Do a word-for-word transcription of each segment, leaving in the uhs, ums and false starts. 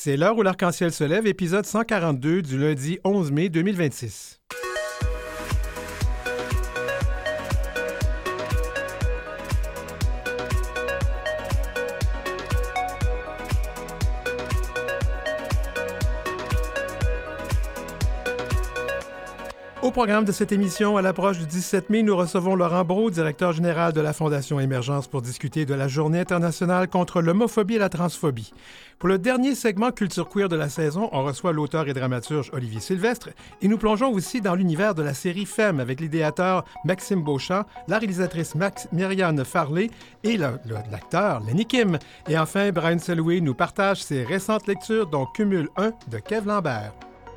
C'est l'heure où l'arc-en-ciel se lève, épisode cent quarante-deux du lundi onze mai deux mille vingt-six. Au programme de cette émission, à l'approche du dix-sept mai, nous recevons Laurent Brault, directeur général de la Fondation Émergence, pour discuter de la Journée internationale contre l'homophobie et la transphobie. Pour le dernier segment Culture Queer de la saison, on reçoit l'auteur et dramaturge Olivier Sylvestre et nous plongeons aussi dans l'univers de la série Femme avec l'idéateur Maxime Beauchamp, la réalisatrice Max Myriane Farley et le, le, l'acteur Lenny Kim. Et enfin, Brian Selway nous partage ses récentes lectures, dont Cumul un de Kev Lambert.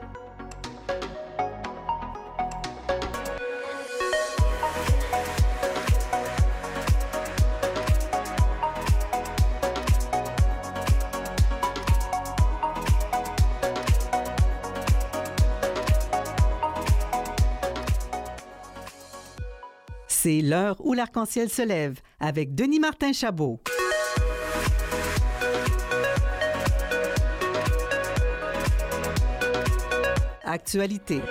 C'est l'heure où l'arc-en-ciel se lève avec Denis Martin Chabot. Actualité.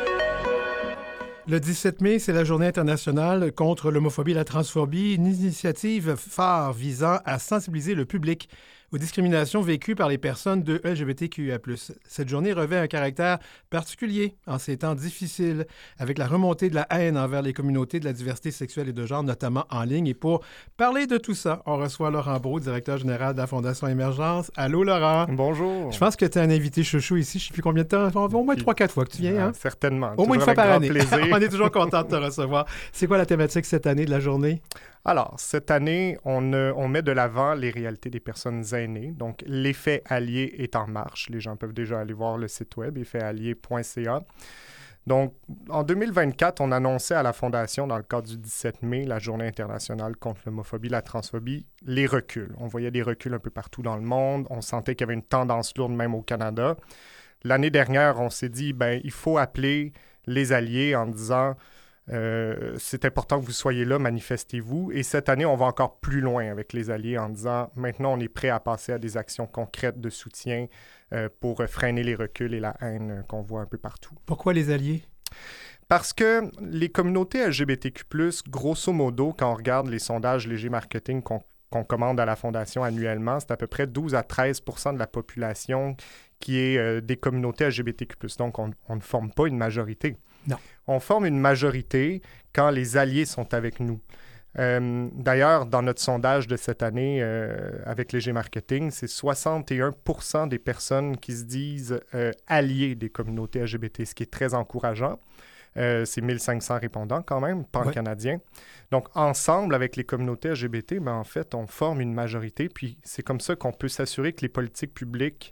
Le dix-sept mai, c'est la Journée internationale contre l'homophobie et la transphobie, une initiative phare visant à sensibiliser le public aux discriminations vécues par les personnes de L G B T Q I A plus. Cette journée revêt un caractère particulier en ces temps difficiles, avec la remontée de la haine envers les communautés de la diversité sexuelle et de genre, notamment en ligne. Et pour parler de tout ça, on reçoit Laurent Brault, directeur général de la Fondation Émergence. Allô, Laurent? Bonjour. Je pense que tu es un invité chouchou ici. Je ne sais plus combien de temps. Au moins trois, quatre fois que tu viens. Hein? Certainement. Au moins une fois par année. Plaisir. On est toujours content de te recevoir. C'est quoi la thématique cette année de la journée? Alors, cette année, on, euh, on met de l'avant les réalités des personnes aînées. Donc, l'effet allié est en marche. Les gens peuvent déjà aller voir le site web, effet allié point c a. Donc, en deux mille vingt-quatre, on annonçait à la Fondation, dans le cadre du dix-sept mai, la Journée internationale contre l'homophobie et la transphobie, les reculs. On voyait des reculs un peu partout dans le monde. On sentait qu'il y avait une tendance lourde même au Canada. L'année dernière, on s'est dit, ben, il faut appeler les alliés en disant... Euh, c'est important que vous soyez là, manifestez-vous. Et cette année, on va encore plus loin avec les alliés en disant maintenant, on est prêt à passer à des actions concrètes de soutien euh, pour freiner les reculs et la haine qu'on voit un peu partout. Pourquoi les alliés? Parce que les communautés L G B T Q plus, grosso modo, quand on regarde les sondages Léger Marketing qu'on, qu'on commande à la Fondation annuellement, c'est à peu près douze à treize pour cent de la population qui est euh, des communautés L G B T Q plus. Donc, on, on ne forme pas une majorité. Non. On forme une majorité quand les alliés sont avec nous. Euh, d'ailleurs, dans notre sondage de cette année euh, avec Léger Marketing, c'est soixante et un pour cent des personnes qui se disent euh, alliés des communautés L G B T, ce qui est très encourageant. Euh, c'est mille cinq cents répondants quand même, pan-canadiens. Ouais. Donc, ensemble, avec les communautés L G B T, ben, en fait, on forme une majorité. Puis, c'est comme ça qu'on peut s'assurer que les politiques publiques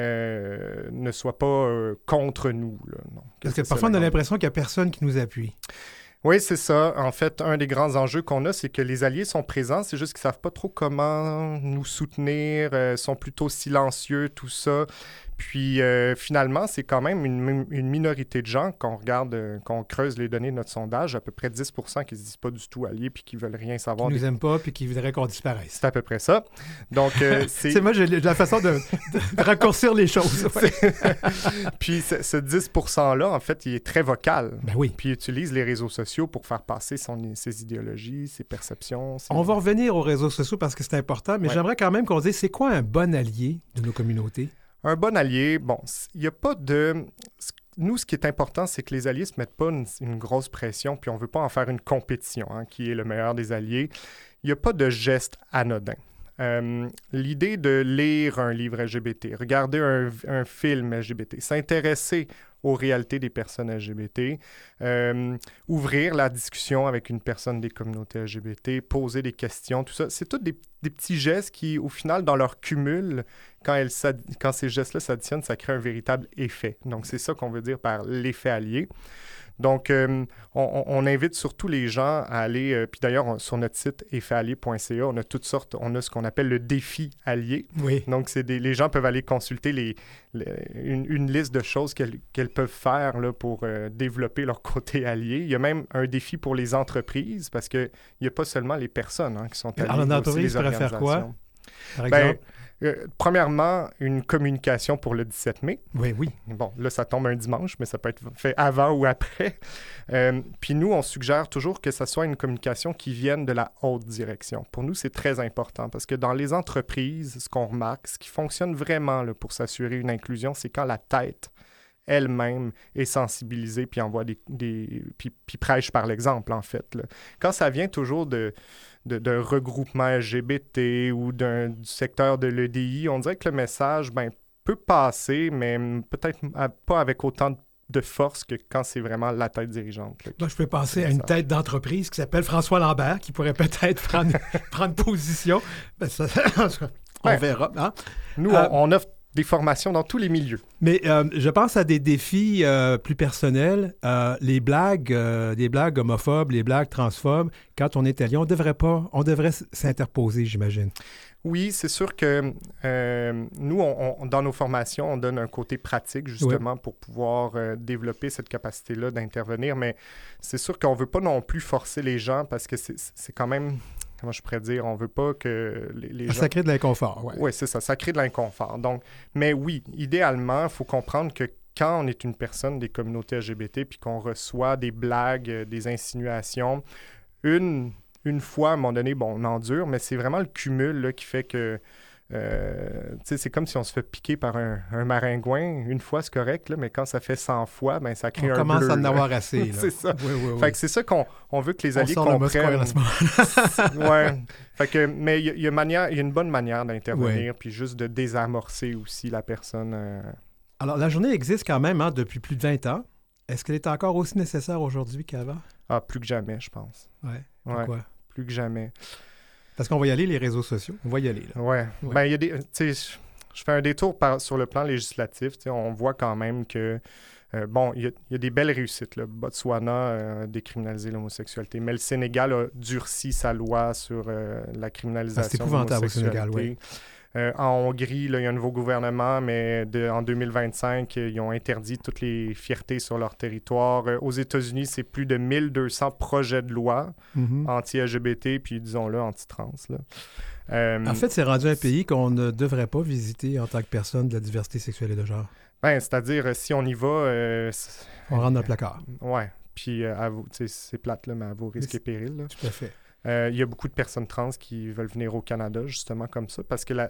Euh, ne soit pas euh, contre nous. Là. Donc, Parce que parfois, on a l'impression qu'il n'y a personne qui nous appuie. Oui, c'est ça. En fait, un des grands enjeux qu'on a, c'est que les alliés sont présents, c'est juste qu'ils ne savent pas trop comment nous soutenir, euh, sont plutôt silencieux, tout ça. Puis, euh, finalement, c'est quand même une, une minorité de gens, quand on regarde, euh, quand on creuse les données de notre sondage, à peu près dix pour cent qui ne se disent pas du tout alliés puis qui ne veulent rien savoir. Qui ne des... nous aiment pas puis qui voudraient qu'on disparaisse. C'est à peu près ça. Donc, euh, c'est... c'est moi, j'ai la façon de, de, de raccourcir les choses. Ouais. Puis, ce, ce dix pour cent-là, en fait, il est très vocal. Ben oui. Puis, il utilise les réseaux sociaux pour faire passer son, ses idéologies, ses perceptions. Ses... On va revenir aux réseaux sociaux parce que c'est important, mais ouais. J'aimerais quand même qu'on dise, c'est quoi un bon allié de nos communautés? Un bon allié, bon, il n'y a pas de... Nous, ce qui est important, c'est que les alliés ne se mettent pas une, une grosse pression, puis on ne veut pas en faire une compétition, hein, qui est le meilleur des alliés. Il n'y a pas de geste anodin. Euh, l'idée de lire un livre L G B T, regarder un, un film L G B T, s'intéresser aux réalités des personnes L G B T, euh, ouvrir la discussion avec une personne des communautés L G B T, poser des questions, tout ça, c'est tous des, des petits gestes qui, au final, dans leur cumul, quand, elles, quand ces gestes-là s'additionnent, ça crée un véritable effet. Donc, c'est ça qu'on veut dire par l'effet allié. Donc, euh, on, on invite surtout les gens à aller, euh, puis d'ailleurs, on, sur notre site effet allié point c a, on a toutes sortes, on a ce qu'on appelle le défi allié. Oui. Donc, c'est des, les gens peuvent aller consulter les, les, une, une liste de choses qu'elles, qu'elles peuvent faire là, pour euh, développer leur côté allié. Il y a même un défi pour les entreprises, parce qu'il n'y a pas seulement les personnes hein, qui sont alliées, alors, mais l'entreprise aussi les pourrait faire quoi, par ben, exemple? Euh, premièrement, une communication pour le dix-sept mai. Oui, oui. Bon, là, ça tombe un dimanche, mais ça peut être fait avant ou après. Euh, puis nous, on suggère toujours que ça soit une communication qui vienne de la haute direction. Pour nous, c'est très important parce que dans les entreprises, ce qu'on remarque, ce qui fonctionne vraiment là, pour s'assurer une inclusion, c'est quand la tête elle-même est sensibilisée puis envoie des... des puis, puis prêche par l'exemple, en fait. Là. Quand ça vient toujours de... De, d'un regroupement L G B T ou d'un, du secteur de l'E D I, on dirait que le message ben, peut passer, mais peut-être à, pas avec autant de, de force que quand c'est vraiment la tête dirigeante. Là, Moi, je peux penser à une tête d'entreprise qui s'appelle François Lambert, qui pourrait peut-être prendre, prendre position. Ben, ça, on ouais. verra. Hein? Nous, euh, on, on offre des formations dans tous les milieux. Mais euh, je pense à des défis euh, plus personnels. Euh, les blagues, euh, des blagues homophobes, les blagues transphobes, quand on est allié, on devrait pas, on devrait s'interposer, j'imagine. Oui, c'est sûr que euh, nous, on, on, dans nos formations, on donne un côté pratique, justement, oui. pour pouvoir euh, développer cette capacité-là d'intervenir. Mais c'est sûr qu'on ne veut pas non plus forcer les gens parce que c'est, c'est quand même... Comment je pourrais dire, on veut pas que les, les gens... Ça crée de l'inconfort, oui. Oui, c'est ça, ça crée de l'inconfort. Donc, mais oui, idéalement, il faut comprendre que quand on est une personne des communautés L G B T puis qu'on reçoit des blagues, des insinuations, une, une fois, à un moment donné, bon, on endure, mais c'est vraiment le cumul là, qui fait que... Euh, tu sais, c'est comme si on se fait piquer par un, un maringouin. Une fois, c'est correct, là, mais quand ça fait cent fois, ben, ça crée on un commence bleu. à en avoir assez. Là. C'est ça. Oui, oui, oui. Fait que c'est ça qu'on on veut que les on alliés sort comprennent. À ce moment-là. ouais. Fait que, mais il y, y, y a une bonne manière d'intervenir, oui. puis juste de désamorcer aussi la personne. Euh... Alors, la journée existe quand même hein, depuis plus de vingt ans. Est-ce qu'elle est encore aussi nécessaire aujourd'hui qu'avant? Ah, plus que jamais, je pense. Oui. Pourquoi? Ouais, plus que jamais. Parce qu'on va y aller, les réseaux sociaux. On va y aller. Là. Ouais. ouais. Ben, il y a des. Tu sais, je fais un détour par, sur le plan législatif. On voit quand même que. Euh, bon, il y, y a des belles réussites. Là. Botswana a euh, décriminalisé l'homosexualité, mais le Sénégal a durci sa loi sur euh, la criminalisation ah, c'est épouvantable de l'homosexualité. Au Sénégal, oui. Euh, en Hongrie, là, il y a un nouveau gouvernement, mais de, en deux mille vingt-cinq, ils ont interdit toutes les fiertés sur leur territoire. Euh, aux États-Unis, c'est plus de mille deux cents projets de loi mm-hmm. anti-L G B T, puis disons-le, anti-trans. Là. Euh, en fait, c'est rendu un pays qu'on ne devrait pas visiter en tant que personne de la diversité sexuelle et de genre. Ben, c'est-à-dire, si on y va... Euh, on rentre dans le placard. Oui, puis euh, à vous, c'est plate, là, mais à vos risques et périls. Là. Tout à fait. Il euh, y a beaucoup de personnes trans qui veulent venir au Canada, justement, comme ça, parce que la,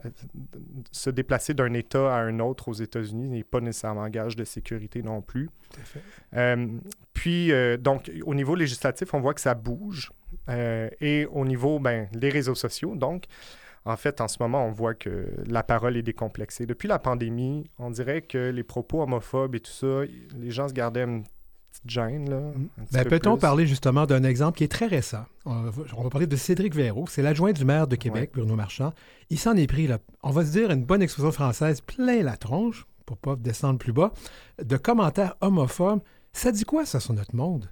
se déplacer d'un État à un autre aux États-Unis n'est pas nécessairement gage de sécurité non plus. Tout à fait. Euh, puis, euh, donc, au niveau législatif, on voit que ça bouge. Euh, et au niveau, ben, des réseaux sociaux, donc, en fait, en ce moment, on voit que la parole est décomplexée. Depuis la pandémie, on dirait que les propos homophobes et tout ça, les gens se gardaient une petite gêne, là. Ben, peut-on plus. parler justement d'un exemple qui est très récent? On va, on va parler de Cédric Véraud. C'est l'adjoint du maire de Québec, ouais. Bruno Marchand. Il s'en est pris, là, on va se dire, une bonne expression française, plein la tronche, pour pas descendre plus bas, de commentaires homophobes. Ça dit quoi, ça, sur notre monde?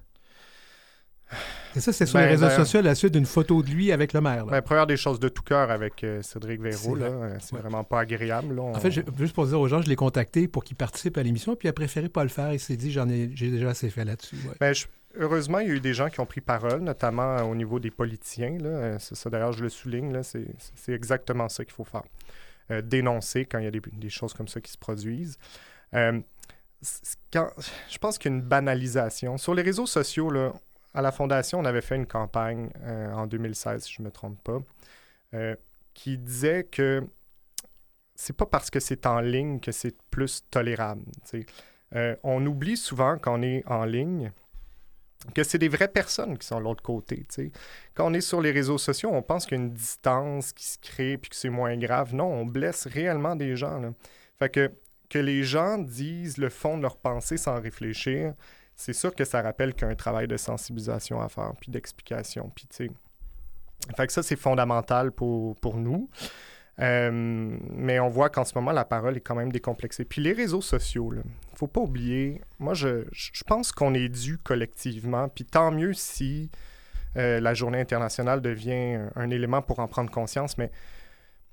C'est ça, c'est sur ben, les réseaux ben, sociaux à la suite d'une photo de lui avec le maire. Là. Ben, première des choses de tout cœur avec euh, Cédric Véraud, là, euh, c'est ouais. vraiment pas agréable. Là, on... En fait, je, juste pour dire aux gens, je l'ai contacté pour qu'il participe à l'émission, puis il a préféré pas le faire. Il s'est dit, j'en ai, j'ai déjà assez fait là-dessus. Ouais. Ben, je, heureusement, il y a eu des gens qui ont pris parole, notamment euh, au niveau des politiciens. Là, euh, c'est ça, d'ailleurs, je le souligne, là, c'est, c'est exactement ça qu'il faut faire. Euh, dénoncer quand il y a des, des choses comme ça qui se produisent. Euh, quand, je pense qu'il y a une banalisation. Sur les réseaux sociaux, là, à la Fondation, on avait fait une campagne euh, en deux mille seize, si je ne me trompe pas, euh, qui disait que c'est pas parce que c'est en ligne que c'est plus tolérable. Euh, on oublie souvent quand on est en ligne que c'est des vraies personnes qui sont de l'autre côté. T'sais. Quand on est sur les réseaux sociaux, on pense qu'il y a une distance qui se crée puis que c'est moins grave. Non, on blesse réellement des gens. Là. Fait que, que les gens disent le fond de leur pensée sans réfléchir, c'est sûr que ça rappelle qu'il y a un travail de sensibilisation à faire, puis d'explication, puis tu sais. Fait que ça, c'est fondamental pour, pour nous. Euh, mais on voit qu'en ce moment, la parole est quand même décomplexée. Puis les réseaux sociaux, il ne faut pas oublier, moi, je, je pense qu'on est dû collectivement, puis tant mieux si euh, la Journée internationale devient un, un élément pour en prendre conscience, mais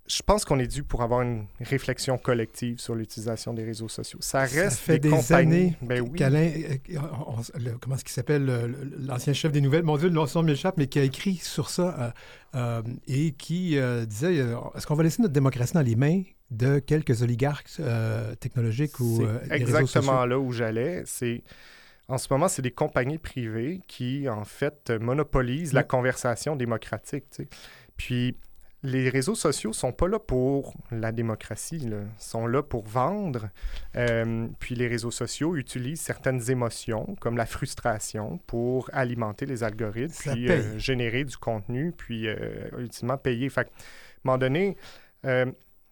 je pense qu'on est dû pour avoir une réflexion collective sur l'utilisation des réseaux sociaux. Ça reste Ça fait des, des compagnies... années ben oui. qu'Alain, euh, on- on- le- comment est-ce qu'il s'appelle, le- le- l'ancien chef des nouvelles, mon Dieu, le nom m'échappe, mais qui a écrit sur ça euh, euh, et qui euh, disait, euh, est-ce qu'on va laisser notre démocratie dans les mains de quelques oligarques euh, technologiques ou euh, C'est des réseaux sociaux? exactement là où j'allais. C'est... En ce moment, c'est des compagnies privées qui, en fait, monopolisent Oui. la conversation démocratique. Tu sais. Puis, les réseaux sociaux ne sont pas là pour la démocratie, là. Ils sont là pour vendre. Euh, puis, les réseaux sociaux utilisent certaines émotions, comme la frustration, pour alimenter les algorithmes, Ça puis paye. euh, générer du contenu, puis euh, ultimement payer. Fait qu'à un moment donné, euh,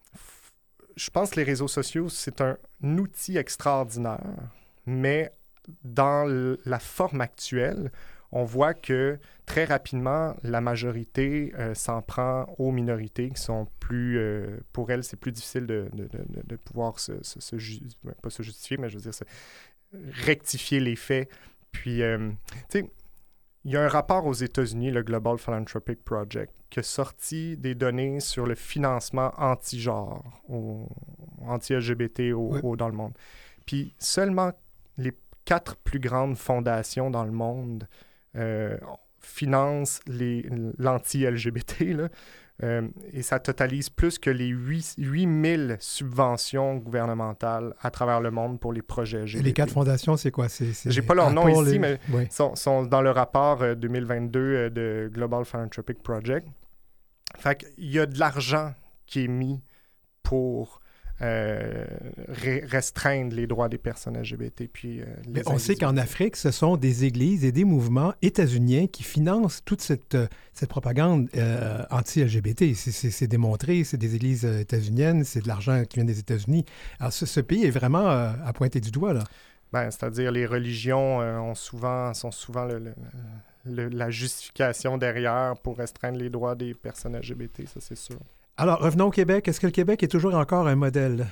f- je pense que les réseaux sociaux, c'est un outil extraordinaire, mais dans l- la forme actuelle, on voit que très rapidement, la majorité euh, s'en prend aux minorités qui sont plus... euh, pour elles, c'est plus difficile de, de, de, de pouvoir se, se, se ju- pas se justifier, mais je veux dire, se- rectifier les faits. Puis, euh, tu sais, il y a un rapport aux États-Unis, le Global Philanthropic Project, qui a sorti des données sur le financement anti-genre, au- anti-L G B T au, Oui. au- dans le monde. Puis seulement les quatre plus grandes fondations dans le monde euh, financent les, l'anti-L G B T, là. Euh, et ça totalise plus que les huit mille subventions gouvernementales à travers le monde pour les projets L G B T. Et les quatre fondations, c'est quoi? C'est, c'est... J'ai pas leur nom Apple, ici, les- mais Oui. sont, sont dans le rapport euh, deux mille vingt-deux euh, de Global Philanthropic Project. Fait qu'il y a de l'argent qui est mis pour euh, re- restreindre les droits des personnes L G B T. Puis, euh, les Mais on sait individus. qu'en Afrique, ce sont des églises et des mouvements états-uniens qui financent toute cette, euh, cette propagande euh, anti-L G B T. C'est, c'est, c'est démontré, c'est des églises euh, états-uniennes, c'est de l'argent qui vient des États-Unis. Alors, ce, ce pays est vraiment euh, à pointer du doigt, là. Ben, c'est-à-dire les religions euh, ont souvent, sont souvent le, le- le- la justification derrière pour restreindre les droits des personnes L G B T, ça c'est sûr. Alors, revenons au Québec. Est-ce que le Québec est toujours encore un modèle?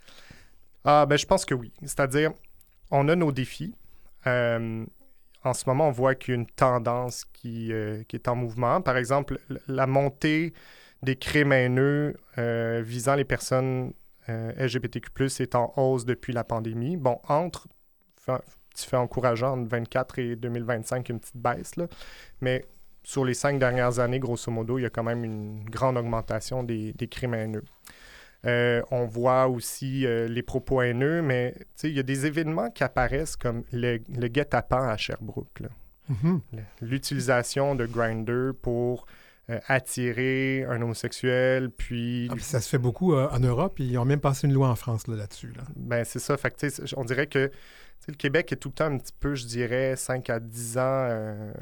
Ah, ben, je pense que oui. C'est-à-dire, on a nos défis. Euh, en ce moment, on voit qu'il y a une tendance qui, euh, qui est en mouvement. Par exemple, l- la montée des crimes haineux euh, visant les personnes euh, L G B T Q plus, est en hausse depuis la pandémie. Bon, entre, fait- petit fait encourageant, entre vingt-quatre et deux mille vingt-cinq, une petite baisse, là. Mais sur les cinq dernières années, grosso modo, il y a quand même une grande augmentation des, des crimes haineux. Euh, on voit aussi euh, les propos haineux, mais tu sais, il y a des événements qui apparaissent comme le, le guet-apens à Sherbrooke, là. Mhm. Le- L'utilisation de Grindr pour euh, attirer un homosexuel, puis... Ah, puis ça se fait beaucoup euh, en Europe. Ils ont même passé une loi en France là, là-dessus. Là. Ben, c'est ça. Fait que, tu sais, on dirait que tu sais, le Québec est tout le temps un petit peu, je dirais, cinq à dix ans, euh,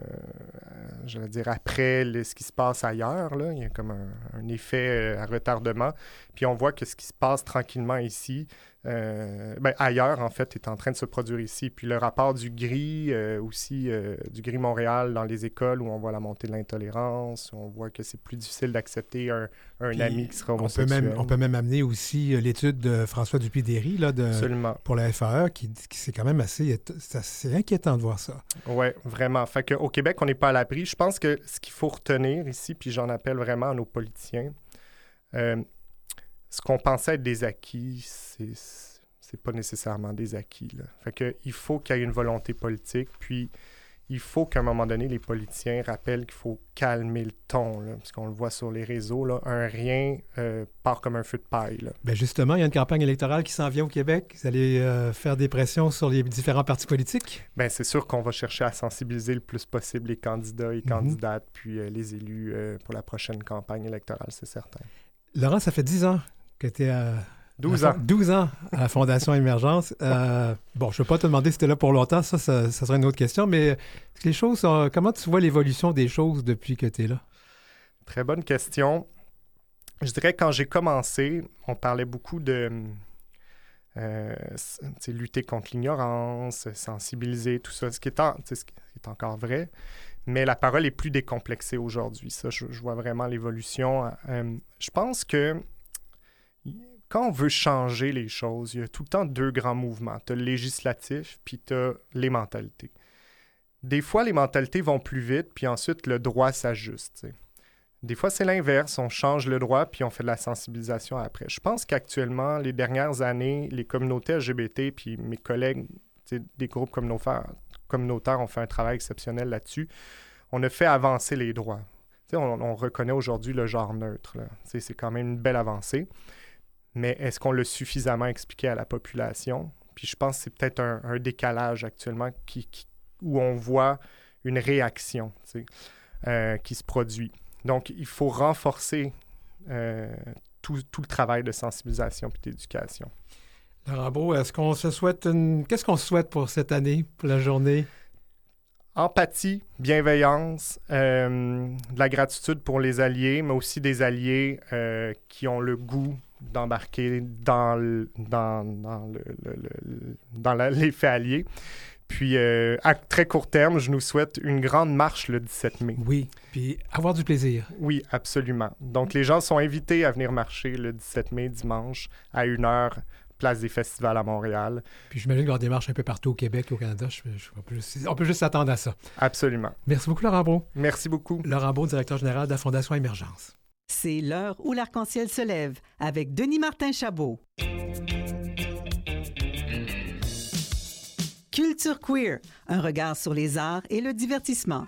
je vais dire, après le- ce qui se passe ailleurs. Là. Il y a comme un, un effet euh, à retardement. Puis on voit que ce qui se passe tranquillement ici, euh, ben, ailleurs, en fait, est en train de se produire ici. Puis le rapport du gris, euh, aussi, euh, du gris Montréal dans les écoles, où on voit la montée de l'intolérance, où on voit que c'est plus difficile d'accepter un, un Puis, ami qui sera On peut, homosexuel. même, on peut même amener aussi euh, l'étude de François Dupuy-Derry là, de, Absolument. pour la F A E, qui, qui c'est quand même assez, éto- c'est assez inquiétant de voir ça. Oui, vraiment. Fait qu'au Québec, on n'est pas à l'abri. Je pense que ce qu'il faut retenir ici, puis j'en appelle vraiment à nos politiciens, euh, ce qu'on pensait être des acquis, c'est, c'est pas nécessairement des acquis, là. Fait que il faut qu'il y ait une volonté politique, puis il faut qu'à un moment donné, les politiciens rappellent qu'il faut calmer le ton, là, parce qu'on le voit sur les réseaux, là, un rien euh, part comme un feu de paille, là. Bien justement, il y a une campagne électorale qui s'en vient au Québec. Vous allez euh, faire des pressions sur les différents partis politiques. Bien, c'est sûr qu'on va chercher à sensibiliser le plus possible les candidats et Mhm. candidates, puis euh, les élus euh, pour la prochaine campagne électorale, c'est certain. Laurent, ça fait dix ans que tu es à... douze à ans. la fon- douze ans à la Fondation Émergence. Euh, bon, je ne vais pas te demander si tu es là pour longtemps, ça, ça, ça sera une autre question, mais est-ce que les choses, sont- comment tu vois l'évolution des choses depuis que tu es là? Très bonne question. Je dirais que quand j'ai commencé, on parlait beaucoup de euh, s- tu sais, lutter contre l'ignorance, sensibiliser, tout ça, ce qui est, en- tu sais, ce qui est encore vrai. Mais la parole est plus décomplexée aujourd'hui. Ça, je, je vois vraiment l'évolution. Euh, je pense que quand on veut changer les choses, il y a tout le temps deux grands mouvements. Tu as le législatif, puis tu as les mentalités. Des fois, les mentalités vont plus vite, puis ensuite, le droit s'ajuste, tu sais. Des fois, c'est l'inverse. On change le droit, puis on fait de la sensibilisation après. Je pense qu'actuellement, les dernières années, les communautés L G B T, puis mes collègues des groupes communautaires, communautaires ont fait un travail exceptionnel là-dessus. On a fait avancer les droits. On, on reconnaît aujourd'hui le genre neutre. Là. C'est quand même une belle avancée. Mais est-ce qu'on l'a suffisamment expliqué à la population? Puis je pense que c'est peut-être un, un décalage actuellement qui, qui, où on voit une réaction euh, qui se produit. Donc, il faut renforcer euh, tout, tout le travail de sensibilisation et d'éducation. Laurent Brault, est-ce qu'on se souhaite une... Qu'est-ce qu'on se souhaite pour cette année, pour la journée? Empathie, bienveillance, euh, de la gratitude pour les alliés, mais aussi des alliés euh, qui ont le goût d'embarquer dans, le, dans, dans, le, le, le, dans la, les faits alliés. Puis, euh, à très court terme, je nous souhaite une grande marche le dix-sept mai. Oui, puis avoir du plaisir. Oui, absolument. Donc, les gens sont invités à venir marcher le dix-sept mai, dimanche, à une heure, place des festivals à Montréal. Puis j'imagine qu'il y aura des marches un peu partout au Québec et au Canada. Je, je, on, peut juste, on peut juste s'attendre à ça. Absolument. Merci beaucoup, Laurent Brault. Merci beaucoup. Laurent Brault, directeur général de la Fondation Émergence. C'est l'heure où l'arc-en-ciel se lève avec Denis Martin Chabot. Culture queer, un regard sur les arts et le divertissement.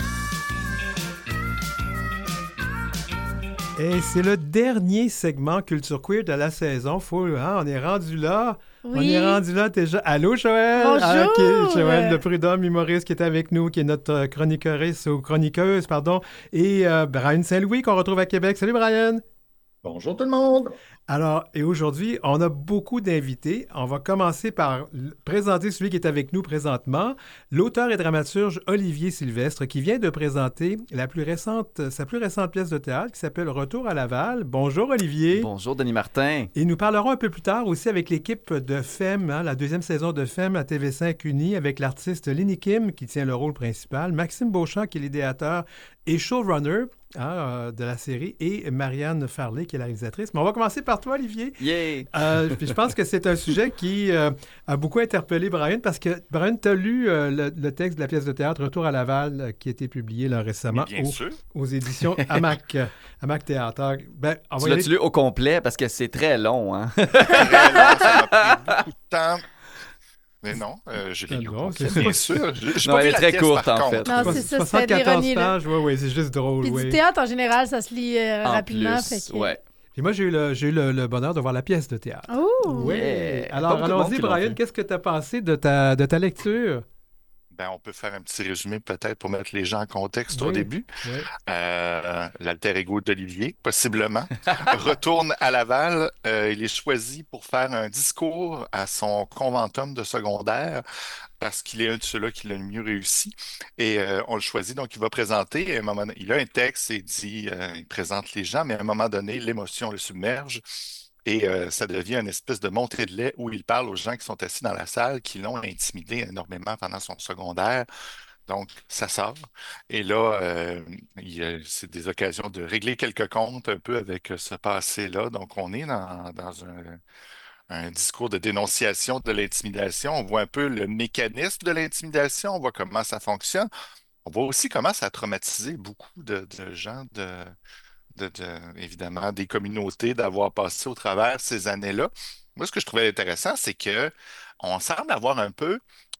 Et c'est le dernier segment Culture queer de la saison. Faut, hein, on est rendu là. Oui. On est rendu là déjà. Allô, Joël? Bonjour! Ah, okay. Joël de Prud'homme, humoriste qui est avec nous, qui est notre chroniqueuse ou chroniqueuse, pardon. Et euh, Brian Saint-Louis qu'on retrouve à Québec. Salut, Brian! Bonjour tout le monde! Alors, et aujourd'hui, on a beaucoup d'invités. On va commencer par présenter celui qui est avec nous présentement, l'auteur et dramaturge Olivier Sylvestre, qui vient de présenter la plus récente, sa plus récente pièce de théâtre qui s'appelle Retour à Laval. Bonjour Olivier. Bonjour Denis Martin. Et nous parlerons un peu plus tard aussi avec l'équipe de F E M, hein, la deuxième saison de F E M à T V cinq Uni, avec l'artiste Lenny Kim qui tient le rôle principal, Maxime Beauchamp qui est l'idéateur et showrunner hein, euh, de la série, et Marianne Farley qui est la réalisatrice. Mais on va commencer par toi, Olivier. Yeah! Euh, puis je pense que c'est un sujet qui euh, a beaucoup interpellé Brian, parce que, Brian, tu as lu euh, le, le texte de la pièce de théâtre Retour à Laval, euh, qui a été publié là, récemment au, aux éditions Hamac, Hamac Théâtre. Ben, tu l'as-tu lu au complet? Parce que c'est très long, hein? Très long, ça m'a pris beaucoup de temps. Mais non, euh, je l'ai lu bon, complet, bien sûr. Je, je non, elle est la très pièce, courte, par en contre. fait. Non, c'est ça, c'était soixante-quatorze l'ironie, là. pages, oui, oui, c'est juste drôle. Puis oui. du théâtre, en général, ça se lit euh, En rapidement. plus, fait que... ouais. Et moi, j'ai eu, le, j'ai eu le, le bonheur de voir la pièce de théâtre. Oh! Oui. Yeah. Alors, Pas beaucoup de monde allons-y, qui l'ont Brian, fait. qu'est-ce que tu as pensé de ta, de ta lecture? Ben, on peut faire un petit résumé peut-être pour mettre les gens en contexte Oui. au début. Oui. Euh, l'alter ego d'Olivier, possiblement, retourne à Laval. Euh, il est choisi pour faire un discours à son conventum de secondaire parce qu'il est un de ceux-là qui l'a le mieux réussi. Et euh, on le choisit, donc il va présenter. Et à un moment donné, il a un texte et il dit, euh, il présente les gens, mais à un moment donné, l'émotion le submerge. Et euh, ça devient une espèce de montée de lait où il parle aux gens qui sont assis dans la salle, qui l'ont intimidé énormément pendant son secondaire. Donc, ça sort. Et là, euh, il, euh, c'est des occasions de régler quelques comptes un peu avec euh, ce passé-là. Donc, on est dans, dans un, un discours de dénonciation de l'intimidation. On voit un peu le mécanisme de l'intimidation. On voit comment ça fonctionne. On voit aussi comment ça a traumatisé beaucoup de, de gens de... De, de, évidemment, des communautés, d'avoir passé au travers ces années-là. Moi, ce que je trouvais intéressant, c'est que on semble avoir un peu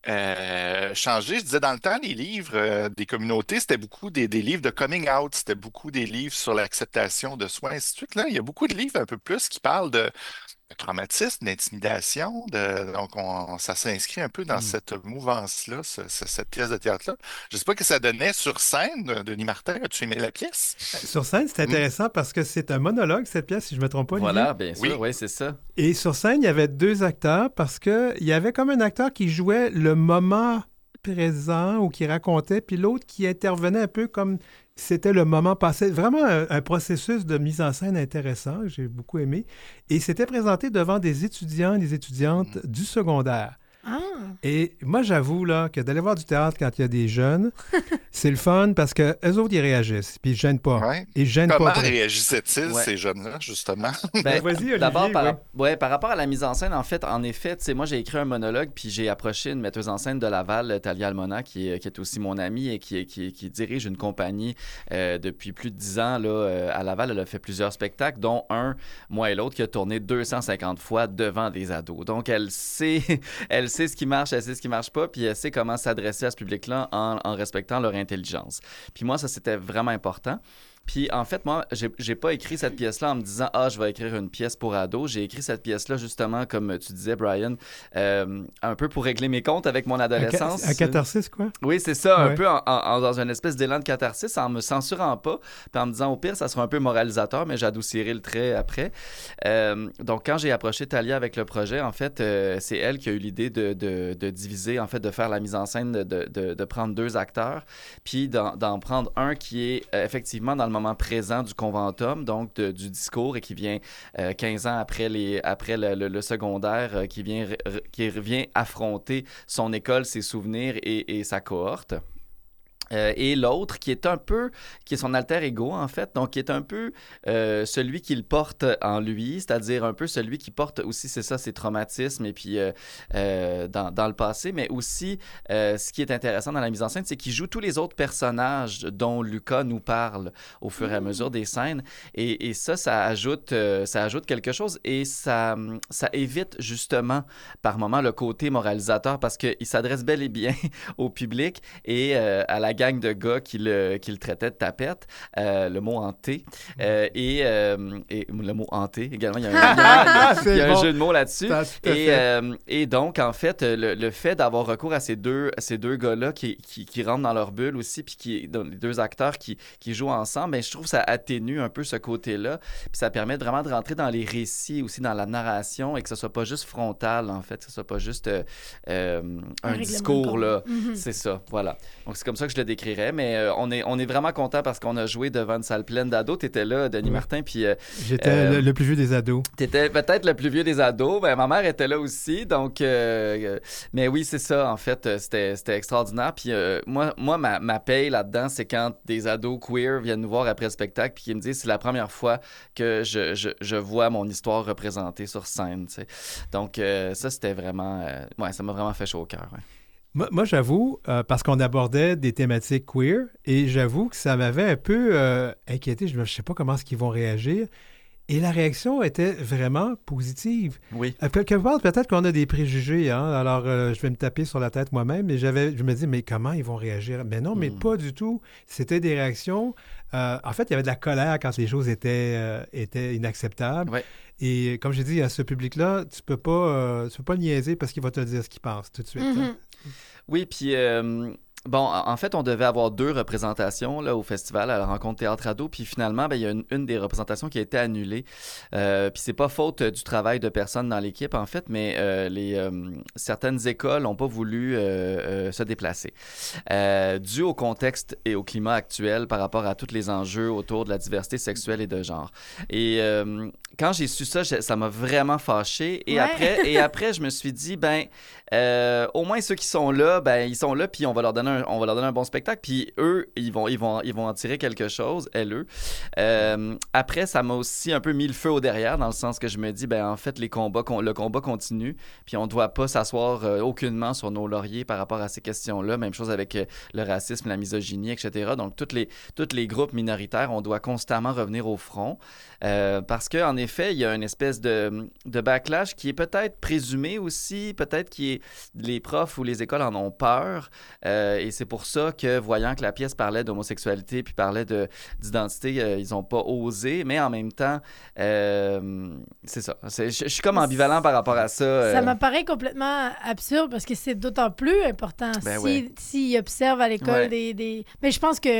euh, changé. Je disais, dans le temps, les livres euh, des communautés, c'était beaucoup des, des livres de coming out, c'était beaucoup des livres sur l'acceptation de soi, ainsi de suite. Là, il y a beaucoup de livres un peu plus qui parlent de de traumatisme, d'intimidation. De... Donc, on, ça s'inscrit un peu dans Mm. cette mouvance-là, ce- ce- cette pièce de théâtre-là. Je ne sais pas ce que ça donnait sur scène. Denis Martin, as-tu aimé la pièce? Sur scène, c'est intéressant parce que c'est un monologue, cette pièce, si je ne me trompe pas, Olivier. Voilà, bien sûr, Oui. oui, c'est ça. Et sur scène, il y avait deux acteurs parce qu'il y avait comme un acteur qui jouait le moment présent ou qui racontait, puis l'autre qui intervenait un peu comme c'était le moment passé. Vraiment un, un processus de mise en scène intéressant, que j'ai beaucoup aimé. Et c'était présenté devant des étudiants et des étudiantes du secondaire. Ah! Et moi, j'avoue là, que d'aller voir du théâtre quand il y a des jeunes, c'est le fun parce que eux autres, ils réagissent, puis ils gênent pas. Ouais. Ils gênent Comment pas. très- réagissaient-ils, Ouais. ces jeunes-là, justement? Ben, Vas-y, Olivier, D'abord, par, ouais. ouais, par rapport à la mise en scène, en fait, en effet, tu sais, moi, j'ai écrit un monologue, puis j'ai approché une metteuse en scène de Laval, Talia Almona, qui est, qui est aussi mon amie et qui, qui, qui dirige une compagnie euh, depuis plus de dix ans là, euh, à Laval. Elle a fait plusieurs spectacles, dont un, moi et l'autre, qui a tourné deux cent cinquante fois devant des ados. Donc, elle sait, elle sait ce qui marche, elle sait ce qui marche pas, puis elle sait comment s'adresser à ce public-là en, en respectant leur intelligence. Puis moi, ça, c'était vraiment important. Puis en fait, moi, j'ai, j'ai pas écrit cette pièce-là en me disant « Ah, je vais écrire une pièce pour ados ». J'ai écrit cette pièce-là justement, comme tu disais, Brian, euh, un peu pour régler mes comptes avec mon adolescence. Un, ca- un catharsis, quoi? Oui, c'est ça, un Ouais. peu en, en- dans une espèce d'élan de catharsis, en me censurant pas, puis en me disant au pire, ça sera un peu moralisateur, mais j'adoucirai le trait après. Euh, donc, quand j'ai approché Talia avec le projet, en fait, euh, c'est elle qui a eu l'idée de, de, de diviser, en fait, de faire la mise en scène, de, de, de prendre deux acteurs, puis d'en, d'en prendre un qui est euh, effectivement dans le moment présent du conventum, donc de- du discours, et qui vient euh, quinze ans après, les, après le, le- le secondaire, euh, qui, vient, re- qui vient affronter son école, ses souvenirs et, et sa cohorte. Euh, et l'autre qui est un peu, qui est son alter ego en fait, donc qui est un peu euh, celui qu'il porte en lui, c'est-à-dire un peu celui qui porte aussi, c'est ça, ses traumatismes et puis euh, euh, dans, dans le passé, mais aussi euh, ce qui est intéressant dans la mise en scène, c'est qu'il joue tous les autres personnages dont Lucas nous parle au fur et à mesure des scènes, et, et ça, ça ajoute, euh, ça ajoute quelque chose et ça, ça évite justement par moments le côté moralisateur parce qu'il s'adresse bel et bien au public et euh, à la gang de gars qui le, qui le traitaient de tapette, euh, le mot hanté, euh, et, euh, et le mot hanté également, il y a un, il y a- il y a- il y a un bon. jeu de mots là-dessus. Ça, tout à Et, fait. euh, et donc, en fait, le, le fait d'avoir recours à ces deux, ces deux gars-là qui, qui, qui rentrent dans leur bulle aussi, puis qui, dans les deux acteurs qui, qui jouent ensemble, ben, je trouve que ça atténue un peu ce côté-là, puis ça permet vraiment de rentrer dans les récits, aussi dans la narration, et que ce soit pas juste frontal, en fait, que ce soit pas juste euh, euh, un, règlement de discours, compte. là. Mhm. C'est ça, voilà. Donc, c'est comme ça que je le décrirais, mais euh, on, est, on est vraiment content parce qu'on a joué devant une salle pleine d'ados. T'étais là, Denis Oui. Martin, puis euh, J'étais Euh, le, le plus vieux des ados. t'étais peut-être le plus vieux des ados. Ben, ma mère était là aussi, donc... euh, euh, mais oui, c'est ça, en fait, euh, c'était, c'était extraordinaire. Puis euh, moi, moi ma, ma paye là-dedans, c'est quand des ados queer viennent nous voir après le spectacle puis qui me disent c'est la première fois que je, je, je vois mon histoire représentée sur scène, tu sais. Donc euh, ça, c'était vraiment... euh, ouais, ça m'a vraiment fait chaud au cœur, ouais. Moi, moi, j'avoue, euh, parce qu'on abordait des thématiques queer, et j'avoue que ça m'avait un peu euh, inquiété. Je ne sais pas comment est-ce qu'ils vont réagir. Et la réaction était vraiment positive. Oui. Euh, quelque part, peut-être qu'on a des préjugés, hein? Alors euh, je vais me taper sur la tête moi-même, mais j'avais, je me dis, mais comment ils vont réagir? Mais non, mais Mm. pas du tout. C'était des réactions. euh, en fait, il y avait de la colère quand les choses étaient, euh, étaient inacceptables. Ouais. Et comme j'ai dit, à ce public-là, tu peux pas, euh, tu peux pas le niaiser parce qu'il va te dire ce qu'il pense tout de suite. hein. Mhm. Oui, puis euh, bon, en en fait, on devait avoir deux représentations là, au festival, à la rencontre Théâtre Ado, puis finalement, ben, il y a une, une des représentations qui a été annulée. Euh, puis c'est pas faute euh, du travail de personnes dans l'équipe, en fait, mais euh, les, euh, certaines écoles n'ont pas voulu euh, euh, se déplacer. Euh, dû au contexte et au climat actuel par rapport à tous les enjeux autour de la diversité sexuelle et de genre. Et euh, quand j'ai su ça, j'ai- ça m'a vraiment fâché. Et, Ouais. après, et après, je me suis dit, ben, euh, au moins ceux qui sont là, ben, ils sont là, puis on va leur donner un, on va leur donner un bon spectacle, puis eux, ils vont, ils vont, ils vont en tirer quelque chose, elles, eux. Euh, après, ça m'a aussi un peu mis le feu au derrière, dans le sens que je me dis, ben, en fait, les combats, con- le combat continue, puis on ne doit pas s'asseoir euh, aucunement sur nos lauriers par rapport à ces questions-là. Même chose avec euh, le racisme, la misogynie, et cetera. Donc, toutes les, tous les groupes minoritaires, on doit constamment revenir au front, euh, parce qu'en effet, il y a une espèce de, de backlash qui est peut-être présumé aussi, peut-être qui est les profs ou les écoles en ont peur, euh, et c'est pour ça que, voyant que la pièce parlait d'homosexualité puis parlait de, d'identité, euh, ils n'ont pas osé, mais en même temps, euh, c'est ça. C'est, je, je suis comme ambivalent par rapport à ça. euh. Ça m'apparaît complètement absurde parce que c'est d'autant plus important Ben si, ouais. s'ils observent à l'école Ouais. des, des... Mais je pense que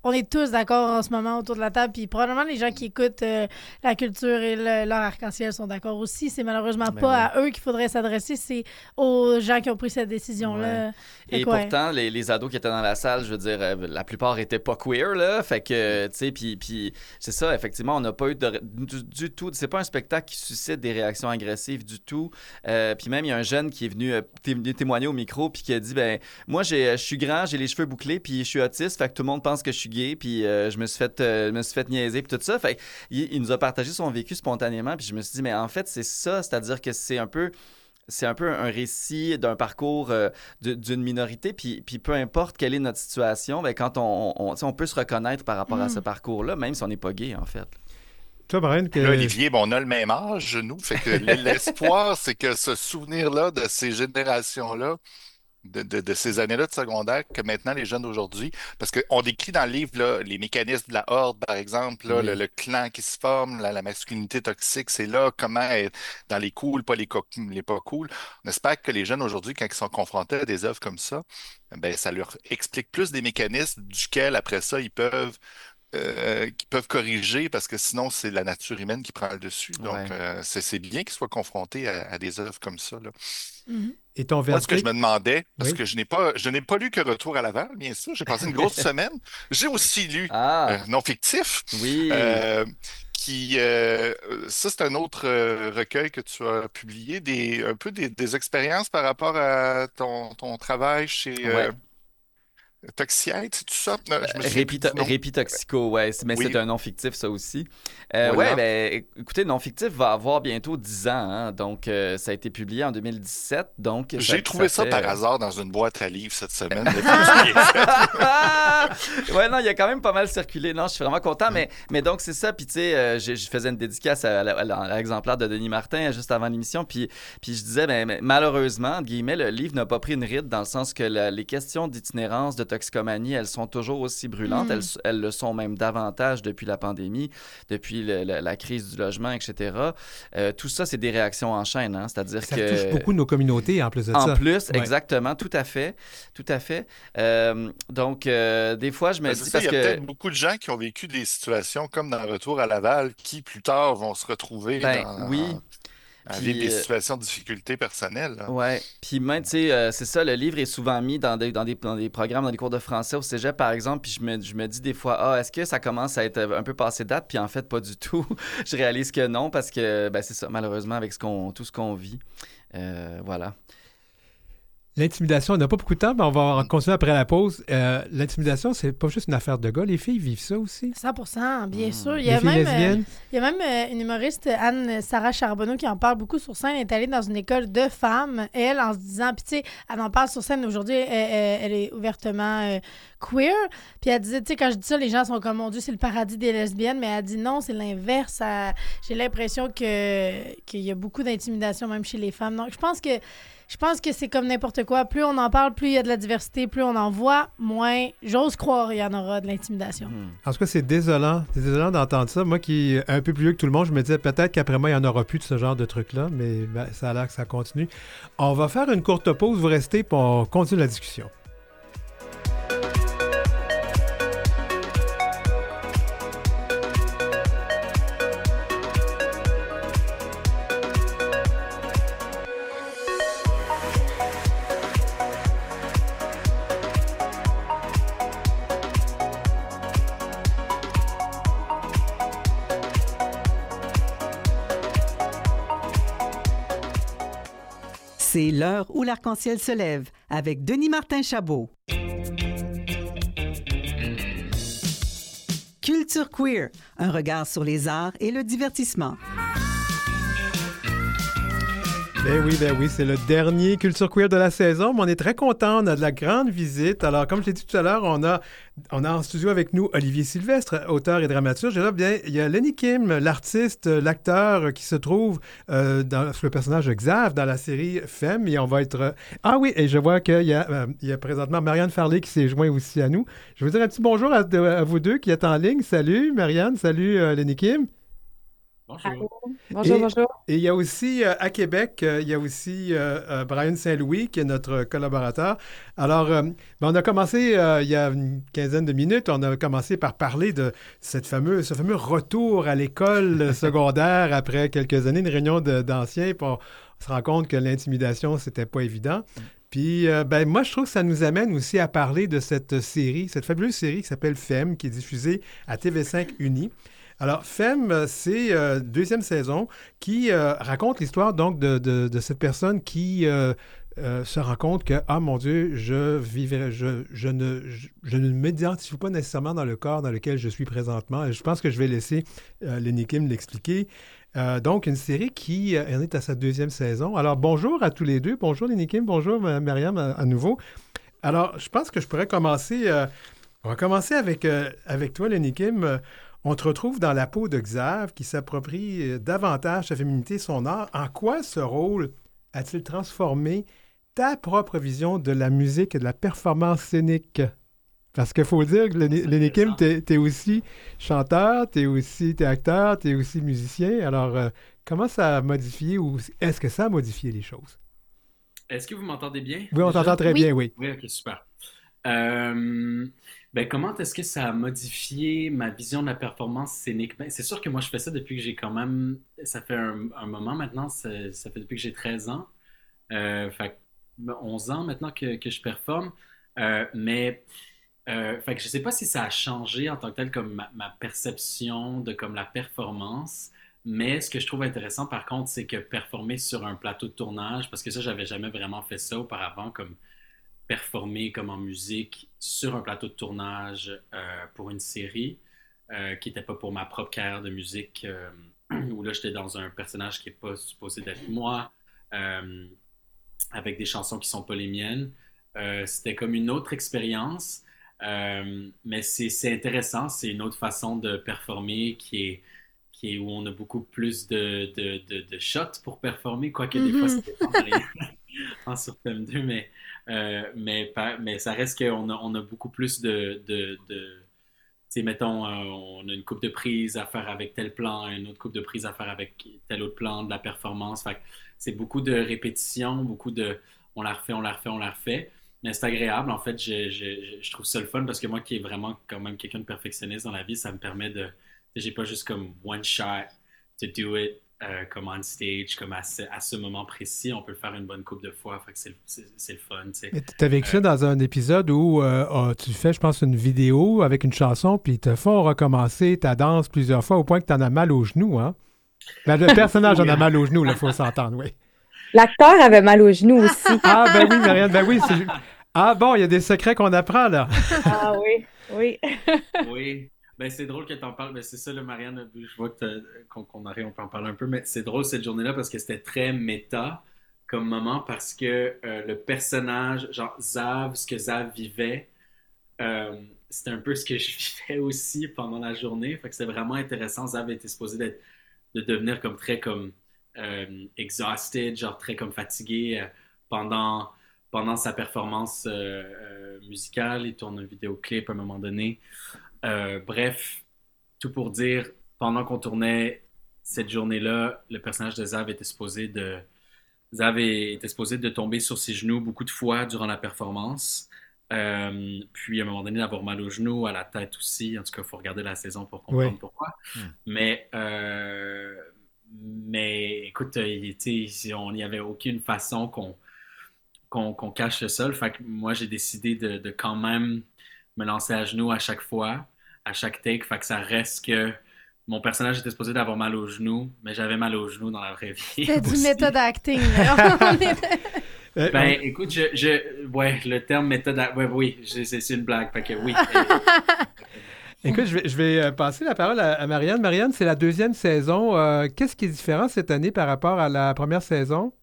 on est tous d'accord en ce moment autour de la table, puis probablement les gens qui écoutent euh, la culture et le, leur arc-en-ciel sont d'accord aussi. C'est malheureusement Ben pas oui. à eux qu'il faudrait s'adresser, c'est aux gens qui ont pris cette décision-là. Ouais. Fait Et que, ouais. pourtant, les, les ados qui étaient dans la salle, je veux dire, euh, la plupart étaient pas queer, là. Fait que, tu sais, puis, puis c'est ça, effectivement, on n'a pas eu de, du, du tout. C'est pas un spectacle qui suscite des réactions agressives du tout. Euh, puis même, il y a un jeune qui est venu euh, té- témoigner au micro, puis qui a dit, ben, moi, j'ai, je suis grand, j'ai les cheveux bouclés, puis je suis autiste, fait que tout le monde pense que je suis gay, puis euh, je me suis fait, euh, je me suis fait niaiser, puis tout ça. Fait il, il nous a partagé son vécu spontanément, puis je me suis dit, mais en fait, c'est ça, c'est-à-dire que c'est un peu. C'est un peu un récit d'un parcours euh, de- d'une minorité, puis, puis peu importe quelle est notre situation, ben quand on, on, tu sais, on peut se reconnaître par rapport à ce parcours-là, même si on n'est pas gay, en fait. Toi, Brian, que... Là, Olivier, bon, on a le même âge, nous. Fait que l'espoir, c'est que ce souvenir-là de ces générations-là, de, de, de ces années-là de secondaire, que maintenant les jeunes d'aujourd'hui, parce qu'on décrit dans le livre là, les mécanismes de la horde, par exemple, là, Oui. le, le clan qui se forme, la, la masculinité toxique, c'est là, comment être dans les cool, pas les, co- les pas cool. On espère que les jeunes aujourd'hui, quand ils sont confrontés à des œuvres comme ça, ben, ça leur explique plus des mécanismes duquel, après ça, ils peuvent euh, qui peuvent corriger parce que sinon, c'est la nature humaine qui prend le dessus. Donc, Ouais. euh, c'est c'est bien qu'ils soient confrontés à, à des œuvres comme ça, là. Mhm. Et ton Moi, ce que je verdict? me demandais, parce Oui. que je n'ai pas, je n'ai pas lu que Retour à Laval, bien sûr, j'ai passé une grosse semaine. J'ai aussi lu euh, Ah, Non fictif, oui. euh, qui, euh, ça, c'est un autre euh, recueil que tu as publié, des, un peu des, des expériences par rapport à ton, ton travail chez euh, Ouais. Toxiette, c'est tout ça? Non, je me souviens plus Répi, du nom. Répi Toxico, ouais, c'est- mais Oui. c'est un nom fictif, ça aussi. Euh, Voilà. Ouais, ben, écoutez, non fictif va avoir bientôt dix ans, hein, donc euh, ça a été publié en deux mille dix-sept, donc... J'ai trouvé ça, fait, par euh, hasard dans une boîte à livres cette semaine. Mais tout bien fait. Ouais, non, il a quand même pas mal circulé. Non, je suis vraiment content. Mais, mais donc, c'est ça. Puis, tu sais, euh, je, je faisais une dédicace à, la- à la- à l'exemplaire de Denis Martin juste avant l'émission. Puis, puis je disais, ben, mais malheureusement, entre guillemets, le livre n'a pas pris une ride dans le sens que la- les questions d'itinérance, de toxicomanie, elles sont toujours aussi brûlantes. Mm. Elles, elles le sont même davantage depuis la pandémie, depuis le- le- la crise du logement, et cetera. Euh, tout ça, c'est des réactions en chaîne. Hein? C'est-à-dire Ça que... touche beaucoup nos communautés en plus de En ça. plus, Ouais. exactement, tout à fait, tout à fait. Euh, donc, euh, des fois, je me Ben, dis c'est ça, parce il y a que, peut-être beaucoup de gens qui ont vécu des situations comme dans Retour à Laval, qui plus tard vont se retrouver ben dans, oui, à puis, vivre des euh, situations de difficulté personnelles, là. ouais. Puis même, tu sais, euh, c'est ça, le livre est souvent mis dans des, dans des, dans des programmes, dans des cours de français au cégep, par exemple, puis je me, je me dis des fois, ah, est-ce que ça commence à être un peu passé date? Puis en fait, pas du tout. Je réalise que non, parce que, ben c'est ça, malheureusement, avec ce qu'on, tout ce qu'on vit, euh, voilà. L'intimidation, on n'a pas beaucoup de temps, mais on va continuer après la pause. Euh, l'intimidation, c'est pas juste une affaire de gars. Les filles vivent ça aussi. cent pour cent, bien Mm. sûr. Il y Les a filles même, euh, lesbiennes. il y a même euh, une humoriste, Anne-Sarah Charbonneau, qui en parle beaucoup sur scène. Elle est allée dans une école de femmes, elle, en se disant... Puis, tu sais, elle en parle sur scène aujourd'hui. Elle, elle- elle est ouvertement euh, queer. Puis, elle disait, tu sais, quand je dis ça, les gens sont comme, mon Dieu, c'est le paradis des lesbiennes. Mais elle dit non, c'est l'inverse. Elle- J'ai l'impression que qu'il y a beaucoup d'intimidation, même chez les femmes. Donc, je pense que... Je pense que c'est comme n'importe quoi. Plus on en parle, plus il y a de la diversité, plus on en voit, moins, j'ose croire, il y en aura de l'intimidation. Hmm. En tout cas, c'est désolant. C'est désolant d'entendre ça. Moi qui est un peu plus vieux que tout le monde, je me disais peut-être qu'après moi, il n'y en aura plus de ce genre de truc-là, mais ben, ça a l'air que ça continue. On va faire une courte pause. Vous restez, puis on continue la discussion. C'est l'heure où l'arc-en-ciel se lève avec Denis Martin Chabot. Culture queer, un regard sur les arts et le divertissement. Ben oui, ben oui, c'est le dernier Culture Queer de la saison, mais on est très content, on a de la grande visite. Alors, comme je l'ai dit tout à l'heure, on a, on a en studio avec nous Olivier Sylvestre, auteur et dramaturge. Et là, bien, il y a Lenny Kim, l'artiste, l'acteur qui se trouve euh, dans le personnage de Xav dans la série Femme. Et on va être... euh, Ah oui, et je vois qu'il y a, euh, il y a présentement Marianne Farley qui s'est joint aussi à nous. Je veux dire un petit bonjour à, à vous deux qui êtes en ligne. Salut Marianne, salut euh, Lenny Kim. Bonjour. Bonjour, Et bonjour. et il y a aussi euh, à Québec, euh, il y a aussi euh, euh, Brian Saint-Louis qui est notre collaborateur. Alors, euh, ben, on a commencé euh, il y a une quinzaine de minutes, on a commencé par parler de cette fameuse, ce fameux retour à l'école secondaire après quelques années, une réunion de- d'anciens, puis on, on se rend compte que l'intimidation, c'était pas évident. Puis, euh, ben, moi, je trouve que ça nous amène aussi à parler de cette série, cette fabuleuse série qui s'appelle Femme, qui est diffusée à T V cinq Uni. Alors, Femme, euh, c'est euh, deuxième saison qui euh, raconte l'histoire donc de, de- de cette personne qui euh, euh, se rend compte que, ah mon Dieu, je vivrai, je, je ne, je, je ne m'identifie pas nécessairement dans le corps dans lequel je suis présentement. Et je pense que je vais laisser euh, Lenny Kim l'expliquer. Euh, donc, une série qui euh, en est à sa deuxième saison. Alors, bonjour à tous les deux. Bonjour Lenny Kim, bonjour Ma- Mariam à, à nouveau. Alors, je pense que je pourrais commencer. euh, on va commencer avec, euh, avec toi, Lenny Kim. Euh, on te retrouve dans la peau de Xav qui s'approprie euh, davantage sa féminité, son art. En quoi ce rôle a-t-il transformé ta propre vision de la musique et de la performance scénique? Parce qu'il faut dire que Lenny C'est Lenny Kim, intéressant. t'es, t'es aussi chanteur, t'es aussi t'es acteur, t'es aussi musicien. Alors, euh, comment ça a modifié ou est-ce que ça a modifié les choses? Est-ce que vous m'entendez bien Oui, on déjà? t'entend très Oui. bien, oui. Oui, ok, super. Euh, ben, comment est-ce que ça a modifié ma vision de la performance scénique? Ben, c'est sûr que moi, je fais ça depuis que j'ai quand même... Ça fait un, un moment maintenant, ça, ça fait depuis que j'ai treize ans. Euh, fait que, ben, onze ans maintenant que, que je performe. Euh, mais euh, fait que je sais pas si ça a changé en tant que tel comme ma, ma perception de comme la performance. Mais ce que je trouve intéressant par contre, c'est que performer sur un plateau de tournage, parce que ça, j'avais jamais vraiment fait ça auparavant, comme performer comme en musique sur un plateau de tournage euh, pour une série euh, qui n'était pas pour ma propre carrière de musique, euh, où là j'étais dans un personnage qui n'est pas supposé d'être moi, euh, avec des chansons qui sont pas les miennes. Euh, c'était comme une autre expérience, euh, mais c'est c'est intéressant, c'est une autre façon de performer qui est, qui est où on a beaucoup plus de, de, de, de shots pour performer, quoique des fois ça Mhm. dépend de rien en sur thème deux, mais, euh, mais, pas- mais ça reste qu'on a, on a beaucoup plus de, de, de tu sais, mettons, euh, on a une coupe de prise à faire avec tel plan, une autre coupe de prise à faire avec tel autre plan de la performance. Fait que c'est beaucoup de répétitions, beaucoup de on la refait, on la refait, on la refait. Mais c'est agréable. En fait, je, je, je- je trouve ça le fun parce que moi, qui est vraiment quand même quelqu'un de perfectionniste dans la vie, ça me permet de. Tu sais, j'ai pas juste comme one shot to do it euh, comme on stage, comme à ce, à ce moment précis. On peut le faire une bonne couple de fois. Fait que c'est le c'est- c'est le fun, tu sais. Mais tu as vécu Euh, ça dans un épisode où euh, ah, tu fais, je pense, une vidéo avec une chanson, puis ils te font recommencer ta danse plusieurs fois au point que tu en as mal aux genoux, hein? Ben, le personnage en a mal aux genoux, il faut s'entendre, oui. L'acteur avait mal aux genoux aussi. Ah, ben oui, Marianne, ben oui. c'est- Ah bon, il y a des secrets qu'on apprend, là. Ah oui, oui. Oui, ben c'est drôle que tu en parles. Ben c'est ça, le Marianne, je vois que t'as- qu'on qu'on arrive, on peut en parler un peu, mais c'est drôle cette journée-là parce que c'était très méta comme moment parce que euh, le personnage, genre Zav, ce que Zav vivait, euh, c'était un peu ce que je vivais aussi pendant la journée. Fait que c'est vraiment intéressant. Zav était supposé d'être, de devenir comme très comme euh, exhausted, genre très comme fatigué euh, pendant, pendant sa performance euh, euh, musicale. Il tourne un vidéoclip à un moment donné. Euh, bref, tout pour dire, pendant qu'on tournait cette journée-là, le personnage de Zav était supposé de, Zav était supposé de tomber sur ses genoux beaucoup de fois durant la performance. Euh, puis à un moment donné, d'avoir mal aux genoux, à la tête aussi. En tout cas, il faut regarder la saison pour Oui. comprendre pourquoi. Hmm. Mais, euh, mais écoute, euh, il était, on n'y avait aucune façon qu'on qu'on qu'on cache le sol. Fait que moi, j'ai décidé de, de quand même me lancer à genoux à chaque fois, à chaque take. Fait que ça reste que mon personnage était supposé d'avoir mal aux genoux, mais j'avais mal aux genoux dans la vraie vie. C'était du aussi. méthode acting. là. On est- Euh, Ben, écoute, je, je, ouais, le terme méthode, à- ouais, oui, je- c'est c'est une blague. Fait que oui. on- Écoute, je vais, je vais euh, passer la parole à, à Marianne. Marianne, c'est la deuxième saison. Euh, qu'est-ce qui est différent cette année par rapport à la première saison?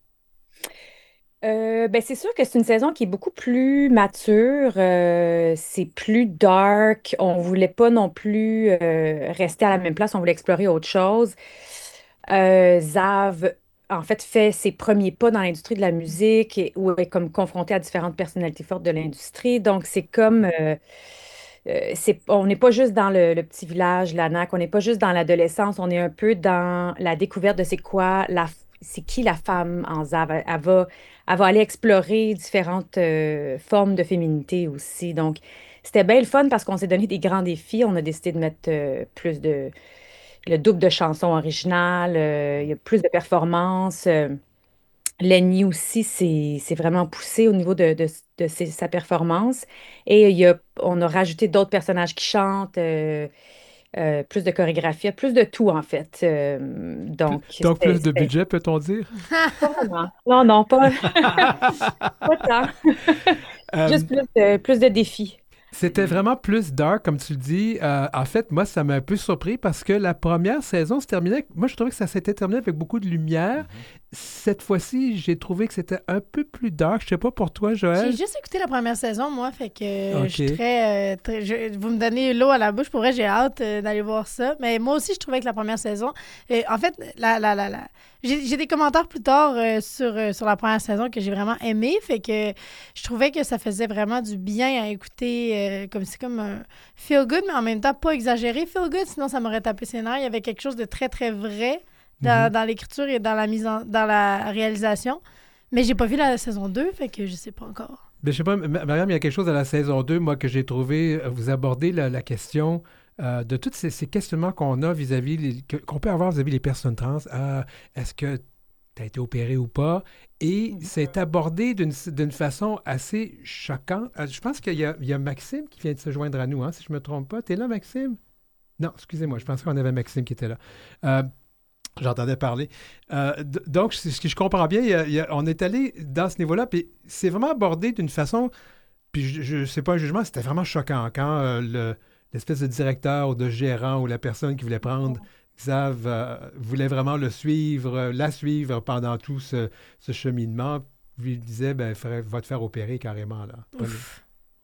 Euh, ben c'est sûr que c'est une saison qui est beaucoup plus mature, euh, c'est plus dark. On voulait pas non plus euh, rester à la même place, on voulait explorer autre chose. Euh, Zav, en fait, fait ses premiers pas dans l'industrie de la musique et, ou est comme confronté à différentes personnalités fortes de l'industrie. Donc, c'est comme, euh, euh, c'est, on n'est pas juste dans le, le petit village, l'Anac, on n'est pas juste dans l'adolescence, on est un peu dans la découverte de c'est quoi, la, c'est qui la femme en Zav. Elle, elle va, elle va aller explorer différentes euh, formes de féminité aussi. Donc, c'était bien le fun parce qu'on s'est donné des grands défis. On a décidé de mettre euh, plus de, le double de chansons originales, euh, il y a plus de performances. euh, Lenny aussi, c'est c'est vraiment poussé au niveau de, de- de ses- sa performance. Et il y a, on a rajouté d'autres personnages qui chantent, euh, euh, plus de chorégraphie, plus de tout en fait. Euh, Pl- donc, Donc, c'était plus de c'était budget, peut-on dire? pas vraiment. Non, non, pas, pas tant. Euh, Juste plus de, plus de défis. C'était vraiment plus dark, comme tu le dis. Euh, en fait, moi, ça m'a un peu surpris parce que la première saison se terminait. Moi, je trouvais que ça s'était terminé avec beaucoup de lumière. Cette fois-ci, j'ai trouvé que c'était un peu plus dark. Je sais pas pour toi, J'ai Joël. juste écouté la première saison, moi, fait que euh, je suis Ok. très... euh, très- je- vous me donnez l'eau à la bouche. Pour vrai, j'ai hâte euh, d'aller voir ça. Mais moi aussi, je trouvais que la première saison... euh, en fait, la, la, la, la- j'ai j'ai des commentaires plus tard euh, sur, euh, sur la première saison que j'ai vraiment aimé. Fait que je trouvais que ça faisait vraiment du bien à écouter. euh, comme C'est comme un feel good, mais en même temps pas exagéré feel good. Sinon, ça m'aurait tapé ses nerfs. Il y avait quelque chose de très, très vrai dans, Mhm. dans l'écriture et dans la mise en, dans la réalisation. Mais j'ai pas vu la saison deux, fait que je sais pas encore. Mais je sais pas, Ma- Mariam, il y a quelque chose à la saison deux, moi, que j'ai trouvé. euh, Vous abordez la, la question euh, de tous ces, ces questionnements qu'on a vis-à-vis, les- que- qu'on peut avoir vis-à-vis les personnes trans. Euh, est-ce que tu as été opéré ou pas? Et c'est abordé d'une d'une façon assez choquante. Euh, Je pense qu'il y a, il y a Maxime qui vient de se joindre à nous, hein, si je ne me trompe pas. Tu es là, Maxime? Non, excusez-moi, je pensais qu'on avait Maxime qui était là. Euh, J'entendais parler. Euh, d- donc, c'est- ce que je comprends bien, il y a- il y a- on est allé dans ce niveau-là, puis c'est vraiment abordé d'une façon, puis je ne sais pas un jugement, c'était vraiment choquant quand euh, le- l'espèce de directeur ou de gérant ou la personne qui voulait prendre Xav euh, voulait vraiment le suivre, euh, la suivre pendant tout ce, ce cheminement, puis il disait, ben, faudrait- va te faire opérer carrément, là. Pas le- Ouf.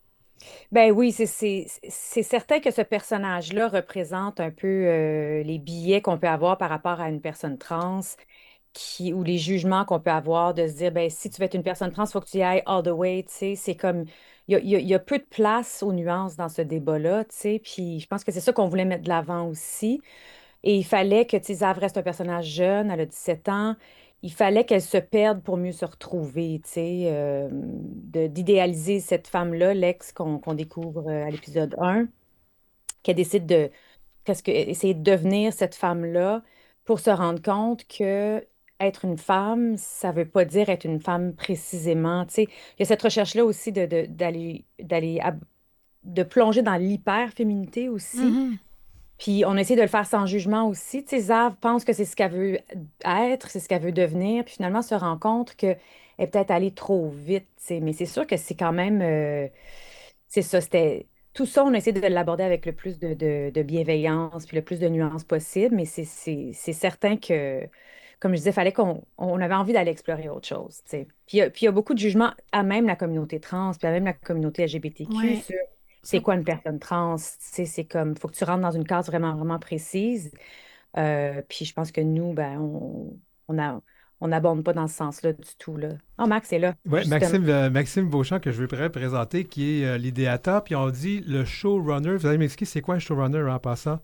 Ben oui, c'est c'est- c'est certain que ce personnage-là représente un peu euh, les billets qu'on peut avoir par rapport à une personne trans qui, ou les jugements qu'on peut avoir de se dire, ben si tu veux être une personne trans, il faut que tu y ailles all the way, tu sais, c'est comme, il y a, il y a- il y a peu de place aux nuances dans ce débat-là, tu sais, puis je pense que c'est ça qu'on voulait mettre de l'avant aussi. Et il fallait que, tu sais, Zav reste un personnage jeune, elle a dix-sept ans. Il fallait qu'elle se perde pour mieux se retrouver, tu sais, euh, de- d'idéaliser cette femme-là, l'ex qu'on qu'on découvre euh, à l'épisode un, qu'elle décide de presque essayer de devenir cette femme-là pour se rendre compte que être une femme, ça veut pas dire être une femme précisément, tu sais. Il y a cette recherche-là aussi de, de- d'aller, d'aller, ab- de plonger dans l'hyper-féminité aussi. Mhm. Puis on essaie de le faire sans jugement aussi. Tu sais, Zav pense que c'est ce qu'elle veut être, c'est ce qu'elle veut devenir, puis finalement se rend compte qu'elle est peut-être allée trop vite. Tu sais. Mais c'est sûr que c'est quand même. euh, c'est ça, c'était. Tout ça, on essaie de l'aborder avec le plus de, de- de bienveillance, puis le plus de nuances possible, mais c'est c'est- c'est certain que, comme je disais, il fallait qu'on on avait envie d'aller explorer autre chose. Tu sais. Puis il y a, puis il y a beaucoup de jugements à même la communauté trans, puis à même la communauté L G B T Q Ouais. sur c'est Ça- quoi une personne trans? Tu sais, c'est comme, faut que tu rentres dans une case vraiment, vraiment précise. Euh, puis je pense que nous, ben, on, on a, on n'abonde pas dans ce sens-là du tout, là. Oh, Max est là, Ouais, justement. Maxime, euh, Maxime Beauchamp, que je veux pré- présenter, qui est euh, l'idéateur, puis on dit le showrunner. Vous allez m'expliquer c'est quoi un showrunner en passant?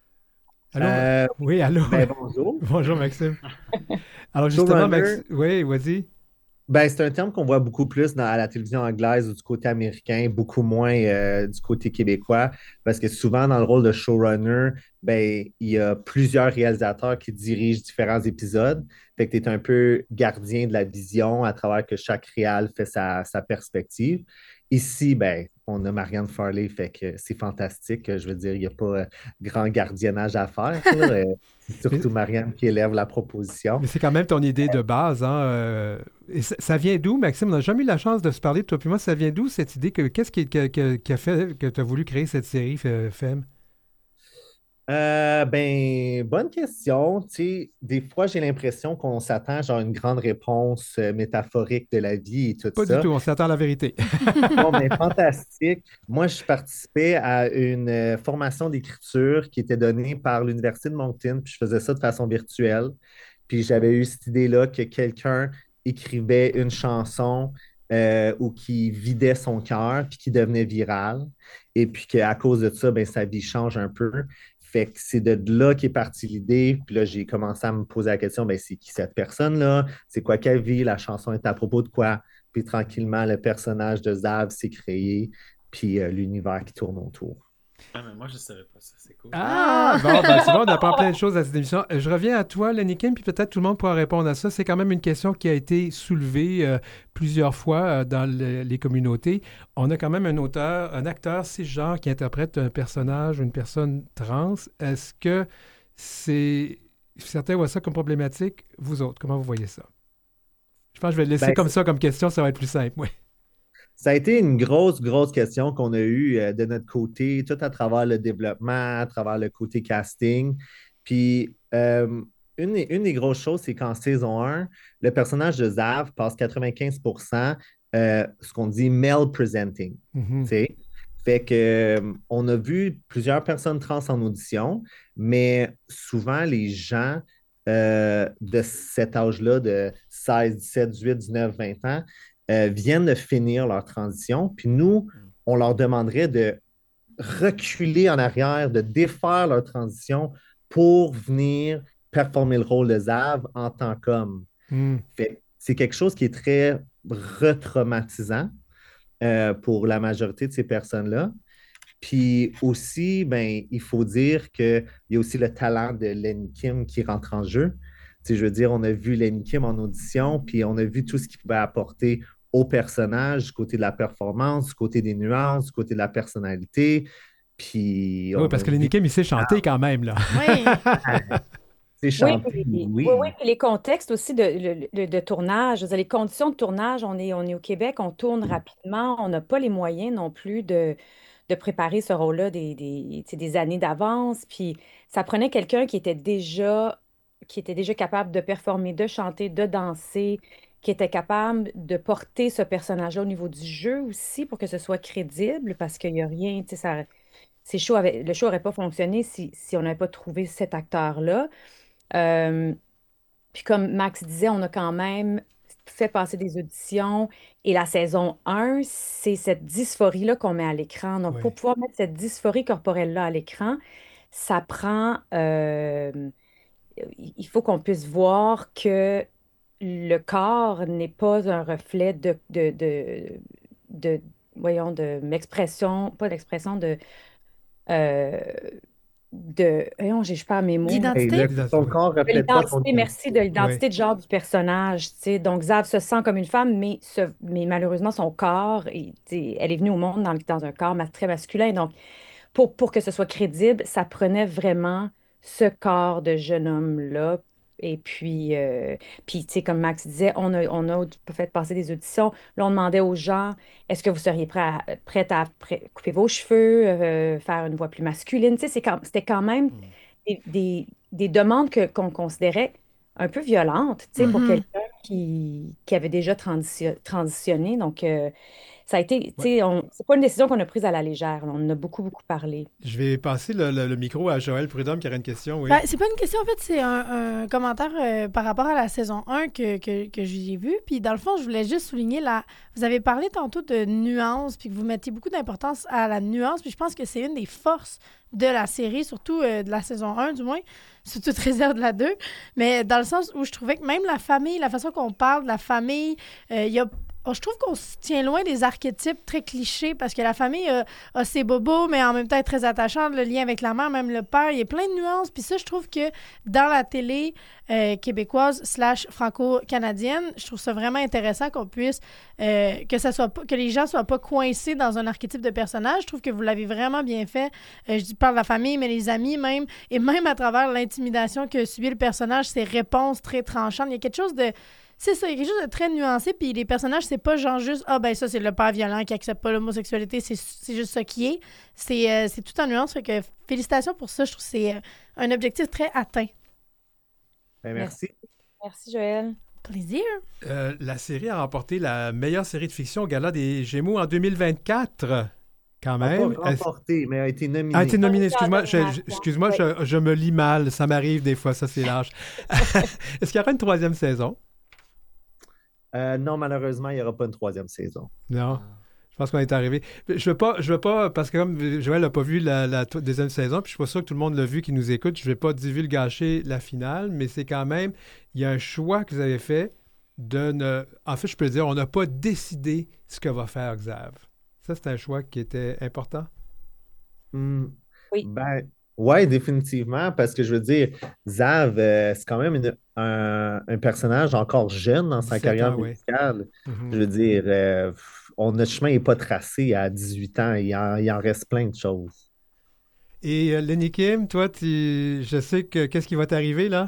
Allô? Euh, Oui, allô? ben bonjour. Bonjour, Maxime. Alors, justement, Showrunner, Max... Oui, vas-y. ben, c'est un terme qu'on voit beaucoup plus dans, à la télévision anglaise ou du côté américain, beaucoup moins euh, du côté québécois, parce que souvent, dans le rôle de showrunner, ben, il y a plusieurs réalisateurs qui dirigent différents épisodes. Fait que tu es un peu gardien de la vision à travers que chaque réal fait sa, sa perspective. Ici, ben, on a Marianne Farley, fait que c'est fantastique. Je veux dire, il n'y a pas euh, grand gardiennage à faire, là. Euh, C'est Mais, surtout Marianne qui élève la proposition. mais c'est quand même ton idée de base, hein? euh, et ça, ça vient d'où, Maxime? On n'a jamais eu la chance de se parler, toi puis moi. Ça vient d'où, cette idée? Que, qu'est-ce qui, qui- qui- qui a fait que tu as voulu créer cette série F- Femme? Euh, ben, bonne question. Tu sais, des fois, j'ai l'impression qu'on s'attend genre à une grande réponse euh, métaphorique de la vie et tout Pas du ça. tout, on s'attend à la vérité. Bon, ben, fantastique. Moi, je participais à une euh, formation d'écriture qui était donnée par l'Université de Moncton, puis je faisais ça de façon virtuelle. Puis j'avais eu cette idée-là que quelqu'un écrivait une chanson euh, ou qui vidait son cœur puis qui devenait viral. Et puis qu'à cause de ça, ben, sa vie change un peu. Fait que c'est de là qu'est partie l'idée. Puis là, j'ai commencé à me poser la question, ben, c'est qui cette personne-là? C'est quoi qu'elle vit? La chanson est à propos de quoi? Puis tranquillement, le personnage de Zav s'est créé, puis euh, l'univers qui tourne autour. Ah, mais moi, je savais pas ça. C'est cool. Ah, bon, ben, c'est bon, on apprend plein de choses à cette émission. Je reviens à toi, Lenny Kim, puis peut-être tout le monde pourra répondre à ça. C'est quand même une question qui a été soulevée euh, plusieurs fois euh, dans le- les communautés. On a quand même un auteur, un acteur cisgenre qui interprète un personnage, une personne trans. Est-ce que c'est... Certains voient ça comme problématique. Vous autres, comment vous voyez ça? Je pense que je vais le laisser Ben, comme c'est- ça comme question, ça va être plus simple, oui. Ça a été une grosse, grosse question qu'on a eue euh, de notre côté, tout à travers le développement, à travers le côté casting. Puis, euh, une, des- une des grosses choses, c'est qu'en saison un, le personnage de Zav passe quatre-vingt-quinze pour cent euh, ce qu'on dit male presenting. Mhm. Tu sais. Fait que, euh, on a vu plusieurs personnes trans en audition, mais souvent, les gens euh, de cet âge-là, de seize, dix-sept, dix-huit, dix-neuf, vingt ans, euh, viennent de finir leur transition. Puis nous, on leur demanderait de reculer en arrière, de défaire leur transition pour venir performer le rôle de Zav en tant qu'homme. Mm. Fait, c'est quelque chose qui est très retraumatisant euh, pour la majorité de ces personnes-là. Puis aussi, ben, il faut dire qu'il y a aussi le talent de Lenny Kim qui rentre en jeu. Tu sais, je veux dire, on a vu Lenny Kim en audition, puis on a vu tout ce qu'il pouvait apporter au personnage, du côté de la performance, du côté des nuances, du côté de la personnalité. Puis Oui, on parce a que Lenny vu Kim, il sait chanter quand même, là. Oui. c'est Oui, chanté, puis, oui. oui, oui, puis les contextes aussi de, le- le- de tournage, je veux dire, les conditions de tournage, on est, on est au Québec, on tourne rapidement, on n'a pas les moyens non plus de, de préparer ce rôle-là des, des, tu sais, des années d'avance. Puis ça prenait quelqu'un qui était déjà, qui était déjà capable de performer, de chanter, de danser, qui était capable de porter ce personnage-là au niveau du jeu aussi pour que ce soit crédible, parce qu'il n'y a rien, tu sais, ça, ces shows avaient- le show n'aurait pas fonctionné si, si on n'avait pas trouvé cet acteur-là. Euh, Puis comme Max disait, on a quand même fait passer des auditions et la saison un, c'est cette dysphorie-là qu'on met à l'écran. Donc, Oui. pour pouvoir mettre cette dysphorie corporelle-là à l'écran, ça prend... euh, il il faut qu'on puisse voir que le corps n'est pas un reflet de, de, de, de- voyons, de l'expression, pas d'expression, de... euh, de... Voyons, j'ai- je perds mes mots. Et D'identité? le- ton corps ne De reflète pas ton l'identité, merci, de Oui. l'identité de genre du personnage, tu sais. Donc, Zav se sent comme une femme, mais, se- mais malheureusement, son corps, il- tu sais, elle est venue au monde dans, dans un corps ma- très masculin. Donc, pour, pour que ce soit crédible, ça prenait vraiment ce corps de jeune homme-là. Et puis, euh, puis tu sais, comme Max disait, on a, on a fait passer des auditions. Là, on demandait aux gens, est-ce que vous seriez prêts à, prêts à prêt- couper vos cheveux, euh, faire une voix plus masculine? Tu sais, c'est quand- c'était quand même des, des- des demandes que, qu'on considérait un peu violentes, tu sais, pour Mhm. quelqu'un qui, qui avait déjà transitio- transitionné. Donc, euh, ça a été, tu Ouais. sais, on- c'est pas une décision qu'on a prise à la légère. Là. On en a beaucoup, beaucoup parlé. Je vais passer le, le- le micro à Joël Prudhomme qui aurait une question, oui. Ben, c'est pas une question, en fait, c'est un, un commentaire euh, par rapport à la saison un que, que, que j'ai vu. Puis, dans le fond, je voulais juste souligner la. Vous avez parlé tantôt de nuances, puis que vous mettiez beaucoup d'importance à la nuance. Puis, je pense que c'est une des forces de la série, surtout euh, de la saison un, du moins, sous toute réserve de la deux. Mais dans le sens où je trouvais que même la famille, la façon qu'on parle de la famille, euh, il y a. Oh, je trouve qu'on se tient loin des archétypes très clichés parce que la famille a, a ses bobos, mais en même temps est très attachante. Le lien avec la mère, même le père, il y a plein de nuances. Puis ça, je trouve que dans la télé euh, québécoise slash franco-canadienne, je trouve ça vraiment intéressant qu'on puisse, euh, que ça soit pas, que les gens soient pas coincés dans un archétype de personnage. Je trouve que vous l'avez vraiment bien fait. Euh, je dis parle de la famille, mais les amis même, et même à travers l'intimidation que subit le personnage, ses réponses très tranchantes. Il y a quelque chose de c'est ça, il y a quelque chose de très nuancé, puis les personnages, c'est pas genre juste « Ah, ben ça, c'est le père violent qui accepte pas l'homosexualité, c'est, c'est juste ça qui est. » C'est, euh, c'est tout en nuance, fait que félicitations pour ça, je trouve que c'est euh, un objectif très atteint. Ben, merci. Merci, Joël. Plaisir. Euh, la série a remporté la meilleure série de fiction au Gala des Gémeaux en deux mille vingt-quatre. Quand Elle même. n'a pas remporté, mais elle a été nominée. Ah, elle a été nominée, excuse-moi, je, Nominée. je- excuse-moi, Oui. je, je me lis mal, ça m'arrive des fois, ça c'est l'âge. Est-ce qu'il y aura une troisième saison? Euh, non, malheureusement, il n'y aura pas une troisième saison. Non. Je pense qu'on est arrivé. Je veux pas, je veux pas, parce que comme Joël n'a pas vu la, la t- deuxième saison, puis je suis pas sûr que tout le monde l'a vu qui nous écoute, je vais pas divulgacher la finale, mais c'est quand même, il y a un choix que vous avez fait de ne... En fait, je peux le dire, on n'a pas décidé ce que va faire Xav. Ça, c'est un choix qui était important. Hmm. Oui. Ben, ouais, définitivement, parce que je veux dire, Xav, euh, c'est quand même une- un, un personnage encore jeune dans sa dix-sept carrière ans, oui. musicale. Mhm. Je veux dire, euh, on, notre chemin n'est pas tracé à dix-huit ans. Il en, il en reste plein de choses. Et euh, Lenny Kim, toi, tu... je sais que qu'est-ce qui va t'arriver là?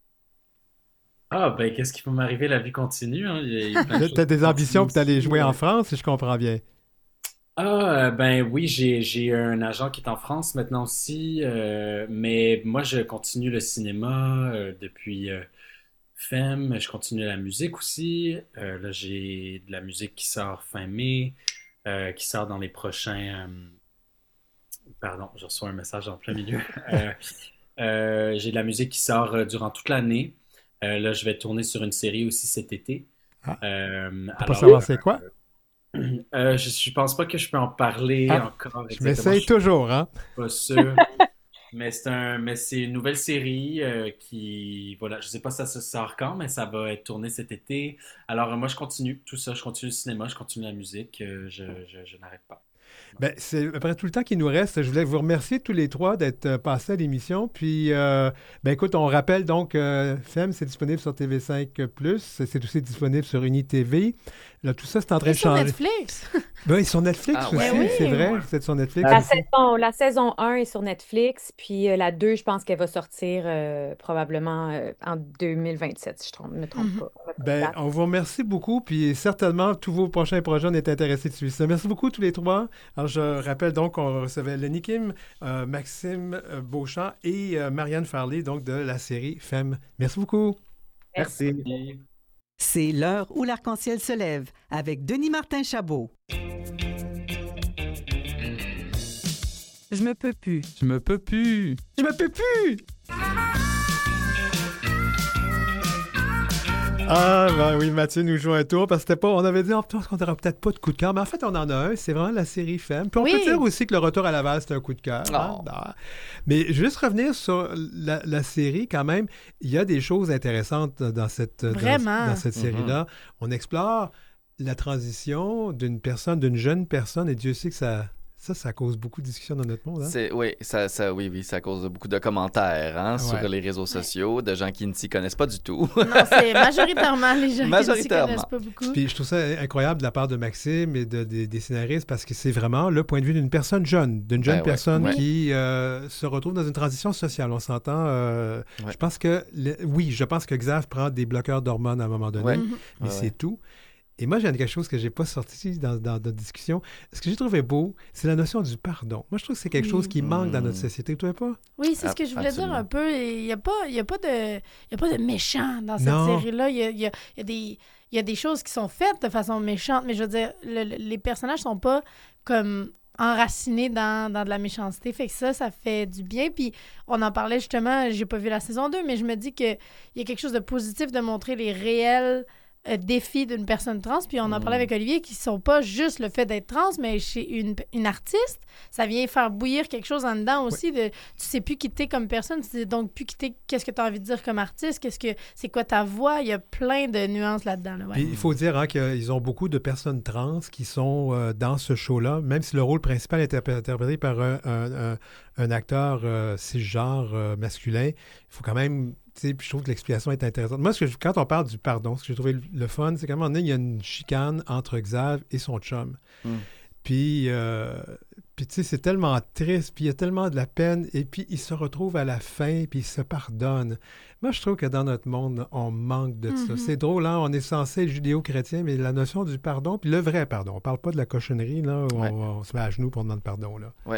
Ah, ben, qu'est-ce qui peut m'arriver? La vie continue, hein. Il y a, il y a plein de Tu as choses qui des ambitions continuent pour d'aller aussi. jouer en euh. France, si je comprends bien. Ah, euh, ben oui, j'ai, j'ai un agent qui est en France maintenant aussi, euh, mais moi, je continue le cinéma euh, depuis euh, Femme, je continue la musique aussi. Euh, là, j'ai de la musique qui sort fin mai, euh, qui sort dans les prochains... euh, Pardon, je reçois un message en plein milieu. Euh, euh, j'ai de la musique qui sort euh, durant toute l'année. Euh, là, je vais tourner sur une série aussi cet été. Ah. Euh, Tu peux pas alors, savoir c'est quoi? euh, je, je pense pas que je peux en parler Ah, encore je exactement. m'essaye Je suis toujours, hein? pas sûr. Mais c'est un, mais c'est une nouvelle série euh, qui, voilà, je sais pas si ça se sort quand, mais ça va être tourné cet été. Alors euh, moi, je continue tout ça. Je continue le cinéma, je continue la musique. euh, je, je, je n'arrête pas. Ben, c'est à peu près tout le temps qui nous reste. Je voulais vous remercier tous les trois d'être euh, passés à l'émission. Puis, euh, ben écoute, on rappelle donc, euh, Femme, c'est disponible sur T V cinq plus. C'est aussi disponible sur UniTV. Là, tout ça, c'est en train Et de sur changer. Netflix. Ben, ils sont sur Netflix Ah aussi, ouais. Ben oui. c'est vrai. Vous êtes sur Netflix La aussi. saison, la saison un est sur Netflix, puis euh, la deux, je pense qu'elle va sortir euh, probablement euh, en deux mille vingt-sept, si je ne me trompe Mhm. pas. On va pas de Ben, date. on vous remercie beaucoup, puis certainement, tous vos prochains projets, on est intéressés de suivre ça. Merci beaucoup, tous les trois. Alors, je rappelle donc qu'on recevait Lenny Kim, euh, Maxime euh, Beauchamp et euh, Marianne Farley, donc de la série Femme. Merci beaucoup. Merci. Et- C'est l'heure où l'arc-en-ciel se lève avec Denis Martin Chabot. Je me peux plus. Je me peux plus. Je me peux plus! Ah, ben oui, Mathieu nous joue un tour parce que c'était pas. On avait dit, oh, putain, qu'on n'aura peut-être pas de coup de cœur, mais en fait, on en a un. C'est vraiment la série Femme. Puis on Oui. peut dire aussi que le retour à Laval, c'est un coup de cœur. hein. Oh. Ah. Mais juste revenir sur la, la série, quand même, il y a des choses intéressantes dans cette, dans- Vraiment. dans, cette série-là. On explore la transition d'une personne, d'une jeune personne, et Dieu sait que ça. Ça, ça cause beaucoup de discussions dans notre monde. Hein? C'est, oui, ça, ça, oui, oui, ça cause beaucoup de commentaires hein, sur Ouais. les réseaux sociaux, de gens qui ne s'y connaissent pas du tout. Non, c'est majoritairement les gens qui ne s'y Majoritairement. connaissent pas beaucoup. Puis je trouve ça incroyable de la part de Maxime et de, des- des scénaristes parce que c'est vraiment le point de vue d'une personne jeune, d'une jeune Ben ouais, personne ouais. qui euh, se retrouve dans une transition sociale. On s'entend. euh, Ouais. Je pense que, le- oui, je pense que Xav prend des bloqueurs d'hormones à un moment donné, Ouais. Mhm. mais Ouais, c'est ouais. tout. Et moi, j'ai quelque chose que j'ai pas sorti dans, dans notre discussion. Ce que j'ai trouvé beau, c'est la notion du pardon. Moi, je trouve que c'est quelque chose qui manque dans notre Mm. société. Tu ne trouvez pas? Oui, c'est Ah, ce que je voulais absolument. dire un peu. Il n'y a, pas- il y a, pas de- il y a pas de méchant dans cette Non. série-là. Il y a, il y a- il y a des, il y a des choses qui sont faites de façon méchante, mais je veux dire, le- le- les personnages sont pas comme enracinés dans, dans de la méchanceté. Fait que ça, ça fait du bien. Puis on en parlait justement, j'ai pas vu la saison deux, mais je me dis qu'il y a quelque chose de positif de montrer les réels euh, défis d'une personne trans. Puis on en Mm. parlait avec Olivier, qui sont pas juste le fait d'être trans, mais chez une, une artiste, ça vient faire bouillir quelque chose en dedans aussi. De, tu sais plus quitter comme personne, tu sais donc plus quitter qu'est-ce que tu as envie de dire comme artiste, qu'est-ce que c'est quoi ta voix. Il y a plein de nuances là-dedans. Là, ouais. Puis il faut dire hein, qu'ils ont beaucoup de personnes trans qui sont euh, dans ce show-là, même si le rôle principal est interpr- interprété par un, un- un- un acteur euh, cisgenre euh, masculin. Il faut quand même. Tu sais, puis je trouve que l'explication est intéressante. Moi, ce que je- quand on parle du pardon, ce que j'ai trouvé le, le fun, c'est qu'à un moment donné, il y a une chicane entre Xav et son chum. Mm. Puis, euh, puis tu sais, c'est tellement triste, puis il y a tellement de la peine, et puis ils se retrouvent à la fin, puis ils se pardonnent. Moi, je trouve que dans notre monde, on manque de ça. Mhm. C'est drôle, hein? On est censé être judéo-chrétien, mais la notion du pardon, puis le vrai pardon, on parle pas de la cochonnerie, là, où Ouais. on, on se met à genoux pour demander pardon, là. Ouais.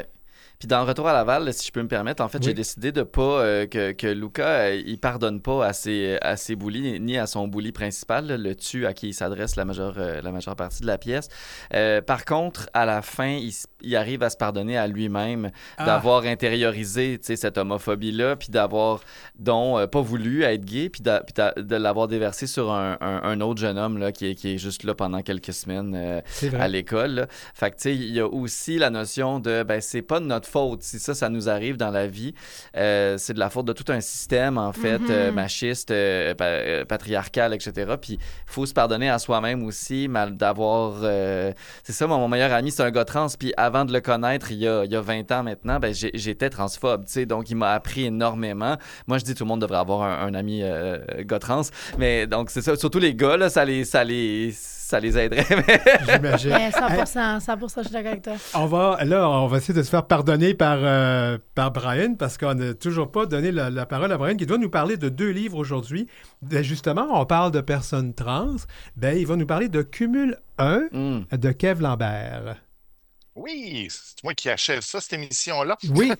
Puis dans Retour à Laval, si je peux me permettre, en fait, Oui. j'ai décidé de pas euh, que, que Luca, euh, il pardonne pas à ses, à ses bullies, ni à son bully principal, là, le tu à qui il s'adresse la majeure, euh, la majeure partie de la pièce. Euh, par contre, à la fin, il, s- il arrive à se pardonner à lui-même Ah. d'avoir intériorisé, tu sais, cette homophobie-là, puis d'avoir, dont, euh, pas voulu être gay, puis d'a- puis d'a- de l'avoir déversé sur un, un- un autre jeune homme là, qui, est, qui est juste là pendant quelques semaines euh, C'est à vrai. l'école. Là. Fait que, tu sais, il y a aussi la notion de, ben, c'est pas de notre faute. Si ça, ça nous arrive dans la vie, euh, c'est de la faute de tout un système, en fait, Mhm. euh, machiste, euh, pa- euh, patriarcal, et cetera. Puis, il faut se pardonner à soi-même aussi, mal d'avoir... euh, C'est ça, mon, mon meilleur ami, c'est un gars trans. Puis, avant de le connaître, il y a, il y a vingt ans maintenant, ben, j'ai- j'étais transphobe, tu sais. Donc, il m'a appris énormément. Moi, je dis tout le monde devrait avoir un, un ami euh, gars trans. Mais, donc, c'est ça. Surtout les gars, là, ça les, ça les, ça les aiderait. Mais- J'imagine. Ouais, cent pour cent, cent pour cent, je suis d'accord avec toi. On va, là, on va essayer de se faire pardonner par, euh, par Brian parce qu'on n'a toujours pas donné la, la parole à Brian qui doit nous parler de deux livres aujourd'hui. Ben, justement, on parle de personnes trans. Ben, il va nous parler de Cumul un Mm. de Kev Lambert. Oui, c'est moi qui achève ça, cette émission-là. Oui,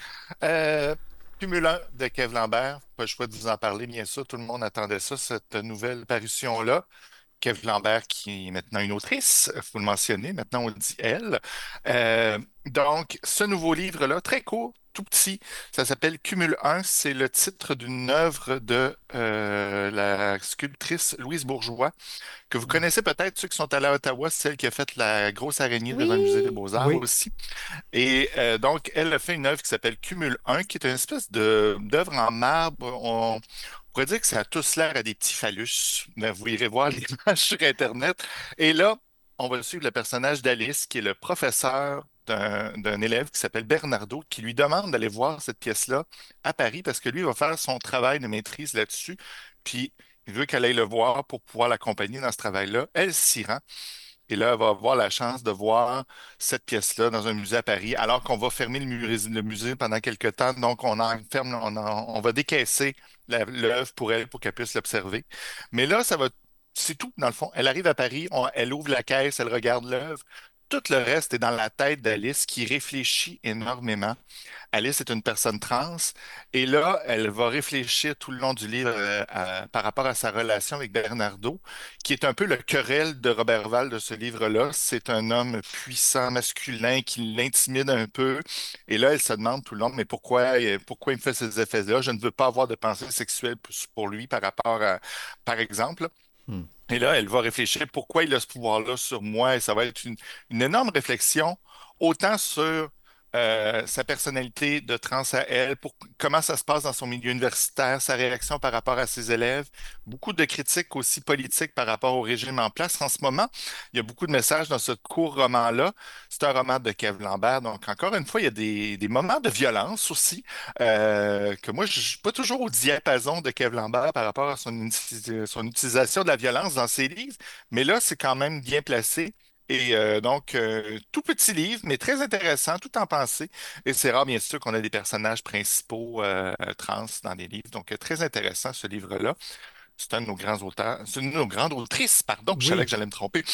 Euh, Cumul un de Kev Lambert, pas le choix de vous en parler, bien sûr, tout le monde attendait ça, cette nouvelle parution-là. Kev Lambert, qui est maintenant une autrice, il faut le mentionner, maintenant on dit elle. Euh, donc, ce nouveau livre-là, très court, tout petit, ça s'appelle Cumul un, c'est le titre d'une œuvre de euh, la sculptrice Louise Bourgeois, que vous connaissez peut-être, ceux qui sont allés à Ottawa, c'est celle qui a fait la grosse araignée devant le Musée des Oui. Beaux-Arts oui. aussi. Et euh, donc, elle a fait une œuvre qui s'appelle Cumul un, qui est une espèce de d'œuvre en marbre. On pourrait dire que ça a tous l'air à des petits phallus. Mais vous irez voir l'image sur Internet. Et là, on va suivre le personnage d'Alice, qui est le professeur d'un d'un élève qui s'appelle Bernardo, qui lui demande d'aller voir cette pièce-là à Paris parce que lui il va faire son travail de maîtrise là-dessus. Puis, il veut qu'elle aille le voir pour pouvoir l'accompagner dans ce travail-là. Elle s'y rend. Et là, elle va avoir la chance de voir cette pièce-là dans un musée à Paris, alors qu'on va fermer le musée, le musée pendant quelques temps. Donc, on enferme, on, en- on va décaisser la- l'œuvre pour elle, pour qu'elle puisse l'observer. Mais là, ça va, c'est tout, dans le fond. Elle arrive à Paris, on- elle ouvre la caisse, elle regarde l'œuvre. Tout le reste est dans la tête d'Alice qui réfléchit énormément. Alice est une personne trans et là, elle va réfléchir tout le long du livre euh, à- par rapport à sa relation avec Bernardo, qui est un peu le querelle de Robert Val de ce livre-là. C'est un homme puissant, masculin, qui l'intimide un peu. Et là, elle se demande tout le long, mais pourquoi, euh, pourquoi il me fait ces effets-là? Je ne veux pas avoir de pensée sexuelle pour pour lui par rapport à, par exemple. Hmm. Et là, elle va réfléchir pourquoi il a ce pouvoir-là sur moi et ça va être une, une énorme réflexion, autant sur euh, sa personnalité de trans à elle, pour comment ça se passe dans son milieu universitaire, sa réaction par rapport à ses élèves, beaucoup de critiques aussi politiques par rapport au régime en place en ce moment. Il y a beaucoup de messages dans ce court roman-là. C'est un roman de Kev Lambert, donc encore une fois, il y a des, des moments de violence aussi, euh, que moi, je ne suis pas toujours au diapason de Kev Lambert par rapport à son, uti- son utilisation de la violence dans ses livres, mais là, c'est quand même bien placé. Et euh, donc, euh, tout petit livre, mais très intéressant, tout en pensée. Et c'est rare, bien sûr, qu'on a des personnages principaux euh, trans dans les livres. Donc, euh, très intéressant, ce livre-là. C'est un de nos grands auteurs, c'est une de nos grandes autrices, pardon, je savais Oui. que j'allais me tromper.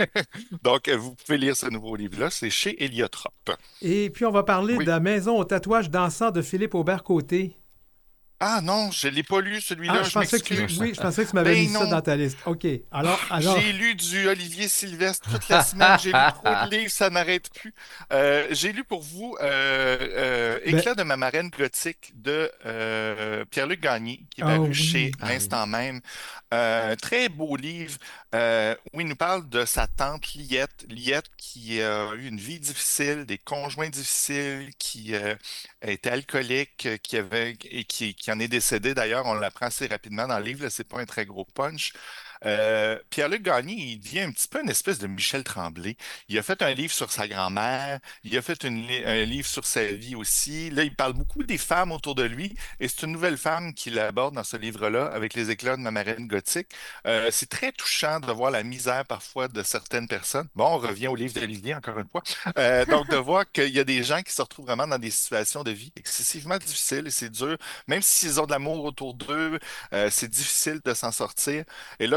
Donc, euh, vous pouvez lire ce nouveau livre-là, c'est chez Héliotrope. Et puis on va parler de Oui. la maison au tatouage dansant de Philippe Aubert-Côté. Ah non, je ne l'ai pas lu, Ah, celui-là, je je pensais que tu, m'excuse. oui, je pensais que tu m'avais Ben mis ça non. dans ta liste. OK. Alors, alors, J'ai lu du Olivier Sylvestre toute la semaine. J'ai lu trop de livres, ça n'arrête plus. Euh, j'ai lu pour vous euh, euh, ben, Éclat de ma marraine gothique de euh, Pierre-Luc Gagné, qui est ah paru oui. chez Ah oui. L'instant même. Euh, très beau livre euh, où il nous parle de sa tante Liette. Liette qui a eu une vie difficile, des conjoints difficiles, qui euh, était alcoolique, euh, qui avait et qui, qui en est décédé. D'ailleurs, on l'apprend assez rapidement dans le livre. Là, c'est pas un très gros punch. Euh, Pierre-Luc Gagné, il devient un petit peu une espèce de Michel Tremblay. Il a fait un livre sur sa grand-mère, il a fait une li- un livre sur sa vie aussi. Là, il parle beaucoup des femmes autour de lui, et c'est une nouvelle femme qu'il aborde dans ce livre-là, avec les éclats de ma marraine gothique. Euh, c'est très touchant de voir la misère parfois de certaines personnes. Bon, on revient au livre d'Olivier, encore une fois. Euh, donc, de voir qu'il y a des gens qui se retrouvent vraiment dans des situations de vie excessivement difficiles, et c'est dur. Même s'ils ont de l'amour autour d'eux, euh, c'est difficile de s'en sortir. Et là,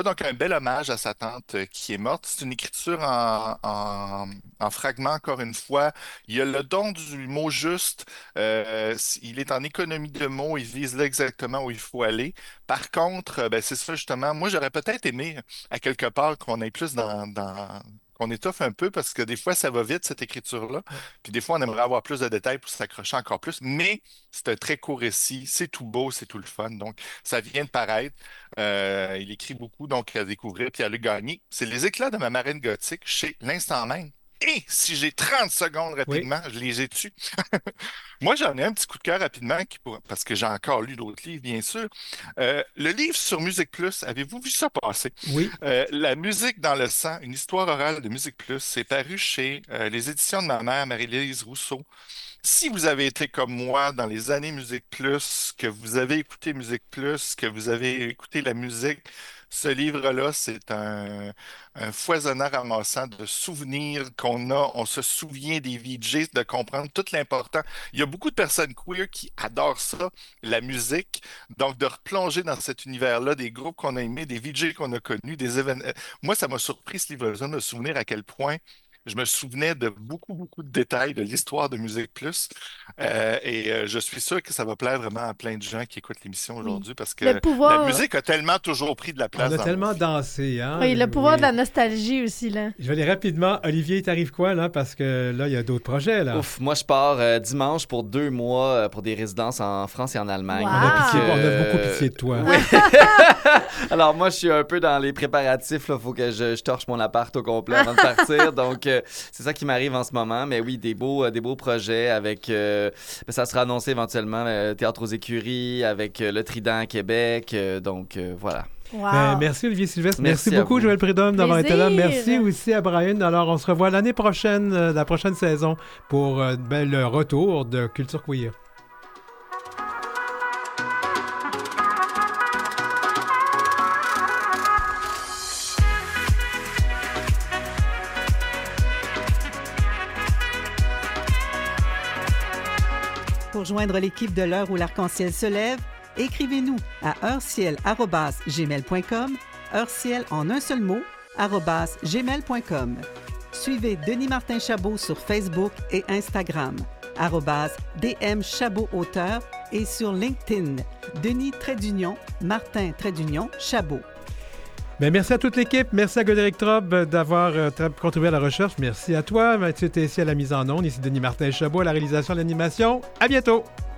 donc un bel hommage à sa tante euh, qui est morte. C'est une écriture en, en, en fragments, encore une fois. Il y a le don du mot juste. Euh, il est en économie de mots. Il vise là exactement où il faut aller. Par contre, euh, ben, c'est ça justement. Moi, j'aurais peut-être aimé, à quelque part, qu'on aille plus dans, dans qu'on étoffe un peu parce que des fois, ça va vite, cette écriture-là. Puis des fois, on aimerait avoir plus de détails pour s'accrocher encore plus. Mais c'est un très court récit. C'est tout beau, c'est tout le fun. Donc, ça vient de paraître. Euh, il écrit beaucoup, donc à découvrir puis à le gagner. C'est Les éclats de ma marine gothique chez L'Instant même. Et si j'ai trente secondes rapidement, oui. je les ai tués. Moi, j'en ai un petit coup de cœur rapidement qui pour... parce que j'ai encore lu d'autres livres, bien sûr. Euh, le livre sur Musique Plus, avez-vous vu ça passer? Oui. Euh, La musique dans le sang, une histoire orale de Musique Plus, c'est paru chez euh, les éditions de ma mère, Marie-Lise Rousseau. Si vous avez été comme moi dans les années Musique Plus, que vous avez écouté Musique Plus, que vous avez écouté la musique, ce livre-là, c'est un, un foisonnant ramassant de souvenirs qu'on a. On se souvient des V Js, de comprendre tout l'important. Il y a beaucoup de personnes queer qui adorent ça, la musique. Donc, de replonger dans cet univers-là, des groupes qu'on a aimés, des V Js qu'on a connus, des événements. Moi, ça m'a surpris, ce livre-là, de me souvenir à quel point je me souvenais de beaucoup, beaucoup de détails de l'histoire de Musique Plus. Euh, et euh, je suis sûr que ça va plaire vraiment à plein de gens qui écoutent l'émission aujourd'hui parce que Le pouvoir- la musique a tellement toujours pris de la place. On a dans tellement nos vies. dansé, hein? Oui, le pouvoir Oui. de la nostalgie aussi, là. Je vais aller rapidement. Olivier, il t'arrive quoi, là? Parce que là, il y a d'autres projets, là. Ouf, moi je pars euh, dimanche pour deux mois euh, pour des résidences en France et en Allemagne. Wow. On a, pitié, Donc, on a euh, beaucoup pitié de toi. Oui. Alors moi je suis un peu dans les préparatifs, il faut que je, je torche mon appart au complet avant de partir. Donc euh, c'est ça qui m'arrive en ce moment. Mais oui, des beaux, euh, des beaux projets avec... Euh, ça sera annoncé éventuellement euh, Théâtre aux Écuries, avec euh, le Trident à Québec. Euh, donc euh, voilà. Wow. Ben, merci Olivier Sylvestre. Merci, Merci à beaucoup vous. Joël Prédhomme d'avoir été là. Plaisir. Merci aussi à Brian. Alors on se revoit l'année prochaine, euh, la prochaine saison pour euh, ben, le retour de Culture Queer. Pour joindre l'équipe de l'heure où l'arc-en-ciel se lève, écrivez-nous à heureciel arobase gmail point com, heureciel en un seul mot, arobase gmail point com. Suivez Denis Martin Chabot sur Facebook et Instagram, arobase D M Chabot Auteur, et sur LinkedIn, Denis Trait d'Union, Martin Trait d'Union, Chabot. Ben, merci à toute l'équipe. Merci à Godéric Trob euh, d'avoir euh, tra- contribué à la recherche. Merci à toi, Mathieu Tessier à la mise en onde. Ici Denis Martin Chabot à la réalisation de l'animation. À bientôt!